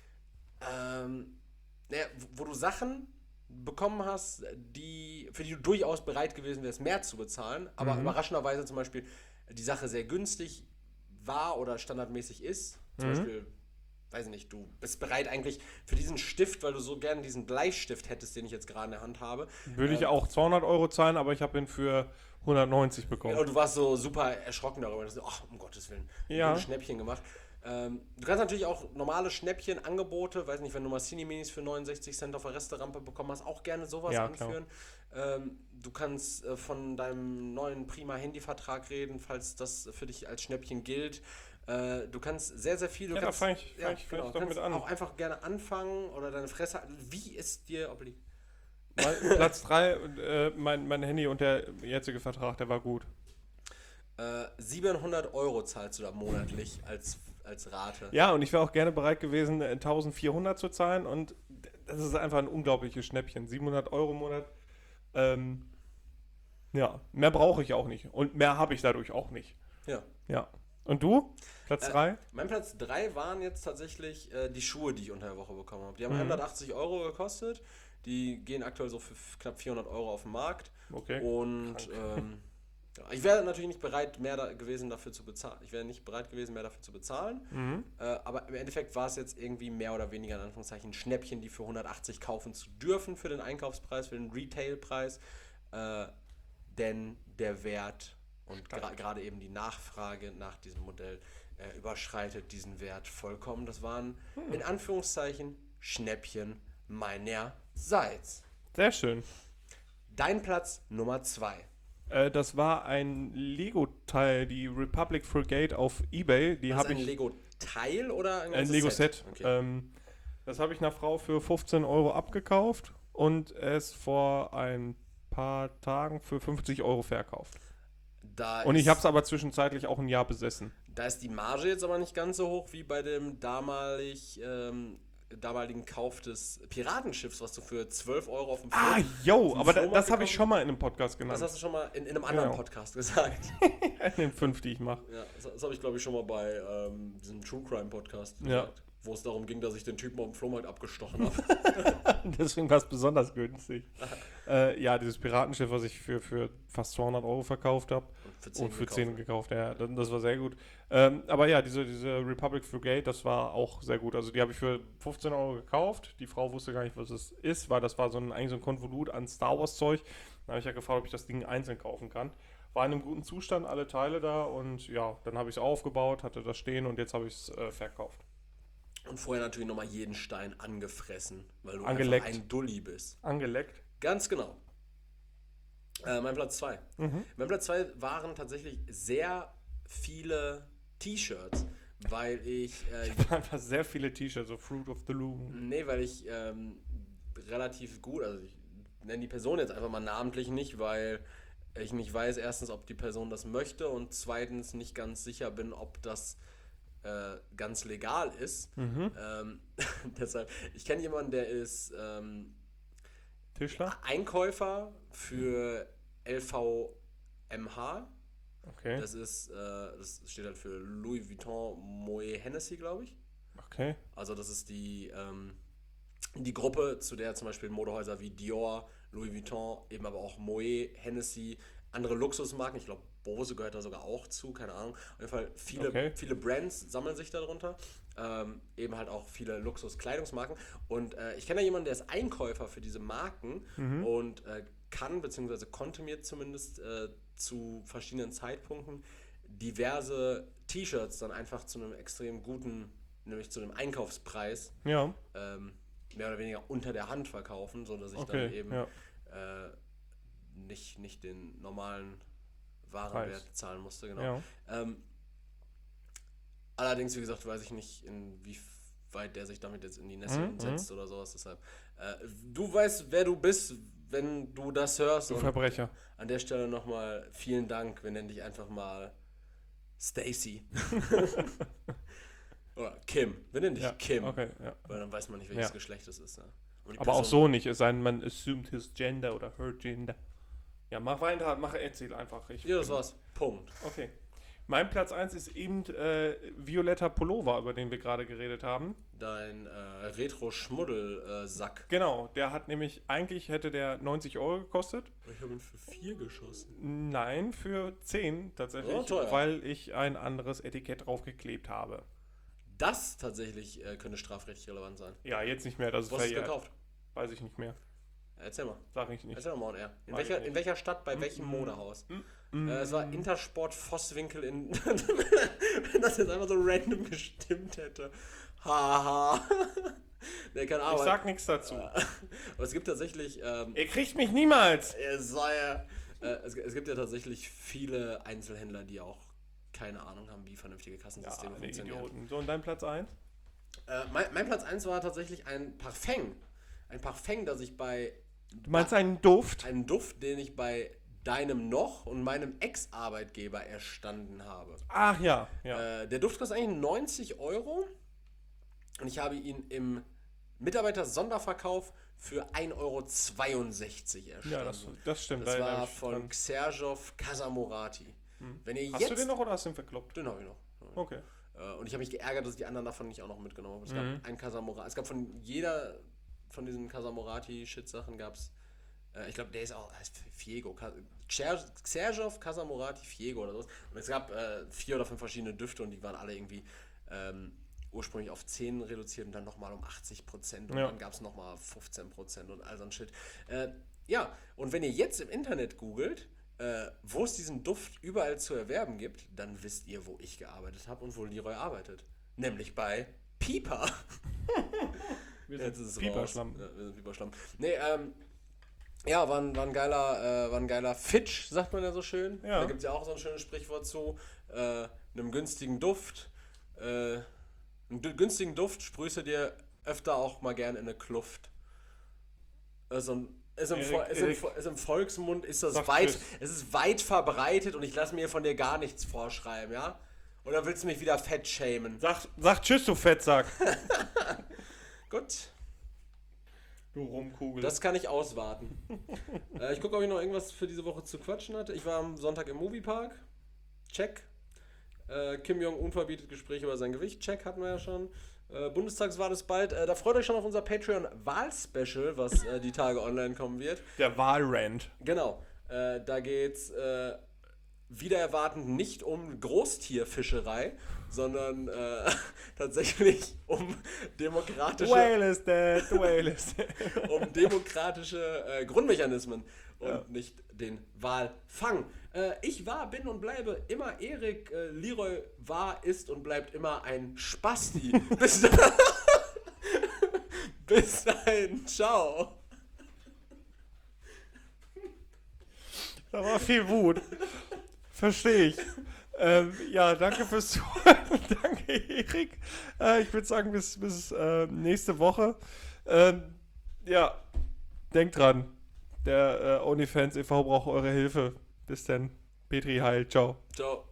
ähm, naja, wo, wo du Sachen bekommen hast, die, für die du durchaus bereit gewesen wärst, mehr zu bezahlen, aber Mhm. überraschenderweise zum Beispiel die Sache sehr günstig war oder standardmäßig ist. Zum Mhm. Beispiel, weiß ich nicht, du bist bereit eigentlich für diesen Stift, weil du so gerne diesen Bleistift hättest, den ich jetzt gerade in der Hand habe. Würde ich Ähm, auch zweihundert Euro zahlen, aber ich habe ihn für hundertneunzig bekommen. Und du warst so super erschrocken darüber. Und du so, ach, um Gottes Willen, Ja. ein Schnäppchen gemacht. Ähm, du kannst natürlich auch normale Schnäppchen-Angebote, weiß nicht, wenn du Massini-Minis für neunundsechzig Cent auf der Resterampe bekommen hast, auch gerne sowas Ja, klar. anführen. Ähm, du kannst äh, von deinem neuen Prima-Handyvertrag reden, falls das für dich als Schnäppchen gilt. Äh, du kannst sehr, sehr viel. Du Ja, kannst, da fange ich, fang ja, ich, fang genau, ich doch kannst mit an. auch einfach gerne anfangen oder deine Fresse halten, wie es dir obliegt. Mein, Platz drei, äh, mein, mein Handy und der jetzige Vertrag, der war gut. Äh, siebenhundert Euro zahlst du da monatlich als, als Rate. Ja, und ich wäre auch gerne bereit gewesen, äh, eintausendvierhundert zu zahlen und das ist einfach ein unglaubliches Schnäppchen. siebenhundert Euro im Monat. Ähm, ja, mehr brauche ich auch nicht und mehr habe ich dadurch auch nicht. Ja. Ja. Und du? Platz Äh, drei? Mein Platz drei waren jetzt tatsächlich äh, die Schuhe, die ich unter der Woche bekommen habe. Die haben Mhm. hundertachtzig Euro gekostet. Die gehen aktuell so für f- knapp vierhundert Euro auf den Markt. Okay. Und ähm, ja, ich wäre natürlich nicht bereit, mehr da gewesen dafür zu bezahlen. Ich wäre nicht bereit gewesen, mehr dafür zu bezahlen. Mhm. Äh, aber im Endeffekt war es jetzt irgendwie mehr oder weniger in Anführungszeichen ein Schnäppchen, die für hundertachtzig kaufen zu dürfen für den Einkaufspreis, für den Retailpreis. Äh, denn der Wert und gra- gerade eben die Nachfrage nach diesem Modell äh, überschreitet diesen Wert vollkommen. Das waren Hm. in Anführungszeichen Schnäppchen meinerseits. Sehr schön. Dein Platz Nummer zwei. Äh, das war ein Lego-Teil, die Republic Frigate auf Ebay. Die War das habe ein ich. Lego-Teil oder ein Ein ganzes Lego-Set. Okay. Ähm, das habe ich einer Frau für fünfzehn Euro abgekauft und es vor ein paar Tagen für fünfzig Euro verkauft. Da Und ich ist- habe es aber zwischenzeitlich auch ein Jahr besessen. Da ist die Marge jetzt aber nicht ganz so hoch wie bei dem damalig, ähm, damaligen Kauf des Piratenschiffs, was du für zwölf Euro auf dem Ah, Flo- yo, vom aber da, Flohmarkt das habe ich gekauft. schon mal in einem Podcast Das genannt. hast du schon mal in, in einem anderen Genau. Podcast gesagt. In den fünf, die ich mache. Ja, das, das habe ich, glaube ich, schon mal bei ähm, diesem True Crime Podcast Ja. gesagt, wo es darum ging, dass ich den Typen auf dem Flohmarkt abgestochen habe. Deswegen war es besonders günstig. äh, ja, dieses Piratenschiff, was ich für, für fast zweihundert Euro verkauft habe. Und für zehn gekauft, ja, das, das war sehr gut. Ähm, aber ja, diese, diese Republic Frigate, das war auch sehr gut. Also die habe ich für fünfzehn Euro gekauft. Die Frau wusste gar nicht, was es ist, weil das war so ein, eigentlich so ein Konvolut an Star Wars Zeug. Dann habe ich ja gefragt, ob ich das Ding einzeln kaufen kann. War in einem guten Zustand, alle Teile da und ja, dann habe ich es aufgebaut, hatte das stehen und jetzt habe ich es äh, verkauft. Und vorher natürlich nochmal jeden Stein angefressen, weil du Angeleckt. einfach ein Dulli bist. Angeleckt. Ganz genau. Äh, mein Platz zwei. Mhm. Mein Platz zwei waren tatsächlich sehr viele T-Shirts, weil ich, äh, Da waren einfach sehr viele T-Shirts, so Fruit of the Loom. nee, weil ich ähm, relativ gut, also ich nenne die Person jetzt einfach mal namentlich nicht, weil ich nicht weiß, erstens, ob die Person das möchte und zweitens nicht ganz sicher bin, ob das äh, ganz legal ist. Mhm. Ähm, deshalb, ich kenne jemanden, der ist ähm, Tischler? Einkäufer für L V M H. Okay. Das ist, äh, das steht halt für Louis Vuitton Moet Hennessy, glaube ich. Okay. Also das ist die, ähm, die Gruppe, zu der zum Beispiel Modehäuser wie Dior, Louis Vuitton, eben aber auch Moet, Hennessy, andere Luxusmarken, ich glaube Bose gehört da sogar auch zu, keine Ahnung. Auf jeden Fall viele, Okay. viele Brands sammeln sich darunter. Ähm, eben halt auch viele Luxus-Kleidungsmarken. Und äh, ich kenne da jemanden, der ist Einkäufer für diese Marken Mhm. und äh, kann, beziehungsweise konnte mir zumindest äh, zu verschiedenen Zeitpunkten diverse T-Shirts dann einfach zu einem extrem guten, nämlich zu einem Einkaufspreis, Ja. ähm, mehr oder weniger unter der Hand verkaufen, sodass ich Okay. dann eben Ja. äh, nicht, nicht den normalen Warenwert Preis. zahlen musste. Genau. Ja. Ähm, allerdings, wie gesagt, weiß ich nicht, inwieweit der sich damit jetzt in die Nesseln Mhm, setzt oder sowas. Deshalb, äh, du weißt, wer du bist, wenn du das hörst. Du Und Verbrecher. an der Stelle nochmal vielen Dank. Wir nennen dich einfach mal Stacy. Oder Kim. Wir nennen dich Ja. Kim. Okay, ja. Weil dann weiß man nicht, welches Ja. Geschlecht es ist. Ne? Und die Aber auch Person- so nicht, es sei denn, man assumed his gender oder her gender. Ja, mach weiter, mach, erzähl einfach. Ich Ja, das bin- war's. Punkt. Okay. Mein Platz eins ist eben äh, violetter Pullover, über den wir gerade geredet haben. Dein äh, Retro-Schmuddel-Sack. Genau, der hat nämlich, eigentlich hätte der neunzig Euro gekostet. Ich habe ihn für vier geschossen. Nein, für zehn tatsächlich, Oh, teuer. weil ich ein anderes Etikett draufgeklebt habe. Das tatsächlich äh, könnte strafrechtlich relevant sein. Ja, jetzt nicht mehr, das ist Wo hast du es verjährt. gekauft? Weiß ich nicht mehr. Erzähl mal. Sag ich nicht. Erzähl doch mal on air. In, Weiß ich welcher, nicht. in welcher Stadt, bei welchem Mm, Modehaus? Mm, Äh, es war Intersport Vosswinkel in. Wenn das jetzt einfach so random gestimmt hätte. Haha. Nee, keine Ich Ahnung. sag nichts dazu. Aber es gibt tatsächlich. Ähm, Ihr kriegt mich niemals. äh, sei, äh, es, es gibt ja tatsächlich viele Einzelhändler, die auch keine Ahnung haben, wie vernünftige Kassensysteme Ja, die funktionieren. Idioten. So, und dein Platz eins? Äh, mein, mein Platz eins war tatsächlich ein Parfum. Ein Parfum, das ich bei. Du meinst einen Duft? Einen Duft, den ich bei deinem noch und meinem Ex-Arbeitgeber erstanden habe. Ach ja, ja. Äh, der Duft kostet eigentlich neunzig Euro und ich habe ihn im Mitarbeiter-Sonderverkauf für ein Euro zweiundsechzig erstanden. Ja, das, das stimmt. Das da erinnere war ich mich von dran. Xerjof Casamorati. Hm. Wenn ihr Hast jetzt, du den noch oder hast du ihn verkloppt? Den habe ich noch. Okay. Äh, Und ich habe mich geärgert, dass ich die anderen davon nicht auch noch mitgenommen habe. Es Mhm. gab einen Casamorati. Es gab von jeder von diesen Casamorati-Shit-Sachen gab es, äh, ich glaube, der ist auch, heißt Fiego. Xerjof Casamorati Fiego oder sowas. Und es gab äh, vier oder fünf verschiedene Düfte und die waren alle irgendwie ähm, ursprünglich auf zehn reduziert und dann nochmal um achtzig Prozent und Ja. dann gab es nochmal fünfzehn Prozent und all so ein Shit. Äh, ja, und wenn ihr jetzt im Internet googelt, äh, wo es diesen Duft überall zu erwerben gibt, dann wisst ihr, wo ich gearbeitet habe und wo Leroy arbeitet. Nämlich bei Pieper. Wir Jetzt ist es Pieperschlamm. raus. Ja, wir sind Pieperschlamm. Nee, ähm, ja, war ein, war ein geiler, äh, war ein geiler Fitch, sagt man ja so schön. Ja. Da gibt es ja auch so ein schönes Sprichwort zu. Äh, einem günstigen Duft. Äh, einen du- günstigen Duft sprühst du dir öfter auch mal gern in eine Kluft. Also, ist im, Erik, Vo- ist, im, Erik. Vo- ist im Volksmund ist das Sag weit, tschüss. es ist weit verbreitet und ich lasse mir von dir gar nichts vorschreiben, ja? Oder willst du mich wieder fett schämen? Sag, sag tschüss, du Fettsack. Gut, Du Rumkugel. das kann ich auswarten. äh, ich gucke, ob ich noch irgendwas für diese Woche zu quatschen hatte. Ich war am Sonntag im Moviepark. Check. Äh, Kim Jong-un verbietet Gespräche über sein Gewicht. Check, hatten wir ja schon. Äh, Bundestagswahl ist bald. Äh, da freut euch schon auf unser Patreon-Wahl-Special, was äh, die Tage online kommen wird. Der Wahlrand. Genau. Äh, da geht's äh, wieder erwartend nicht um Großtierfischerei, sondern äh, tatsächlich um demokratische, Whale is dead, the whale is dead. um demokratische äh, Grundmechanismen und Ja. nicht den Walfang. Äh, ich war, bin und bleibe immer Erik. Äh, Leroy war, ist und bleibt immer ein Spasti. Bis, Bis dahin. Ciao. Da war viel Wut. Verstehe ich. Ähm, ja, danke fürs Zuhören. Danke, Erik. Äh, ich würde sagen, bis, bis äh, nächste Woche. Ähm, ja, denkt dran. Der äh, OnlyFans e V braucht eure Hilfe. Bis dann. Petri Heil. Ciao. Ciao.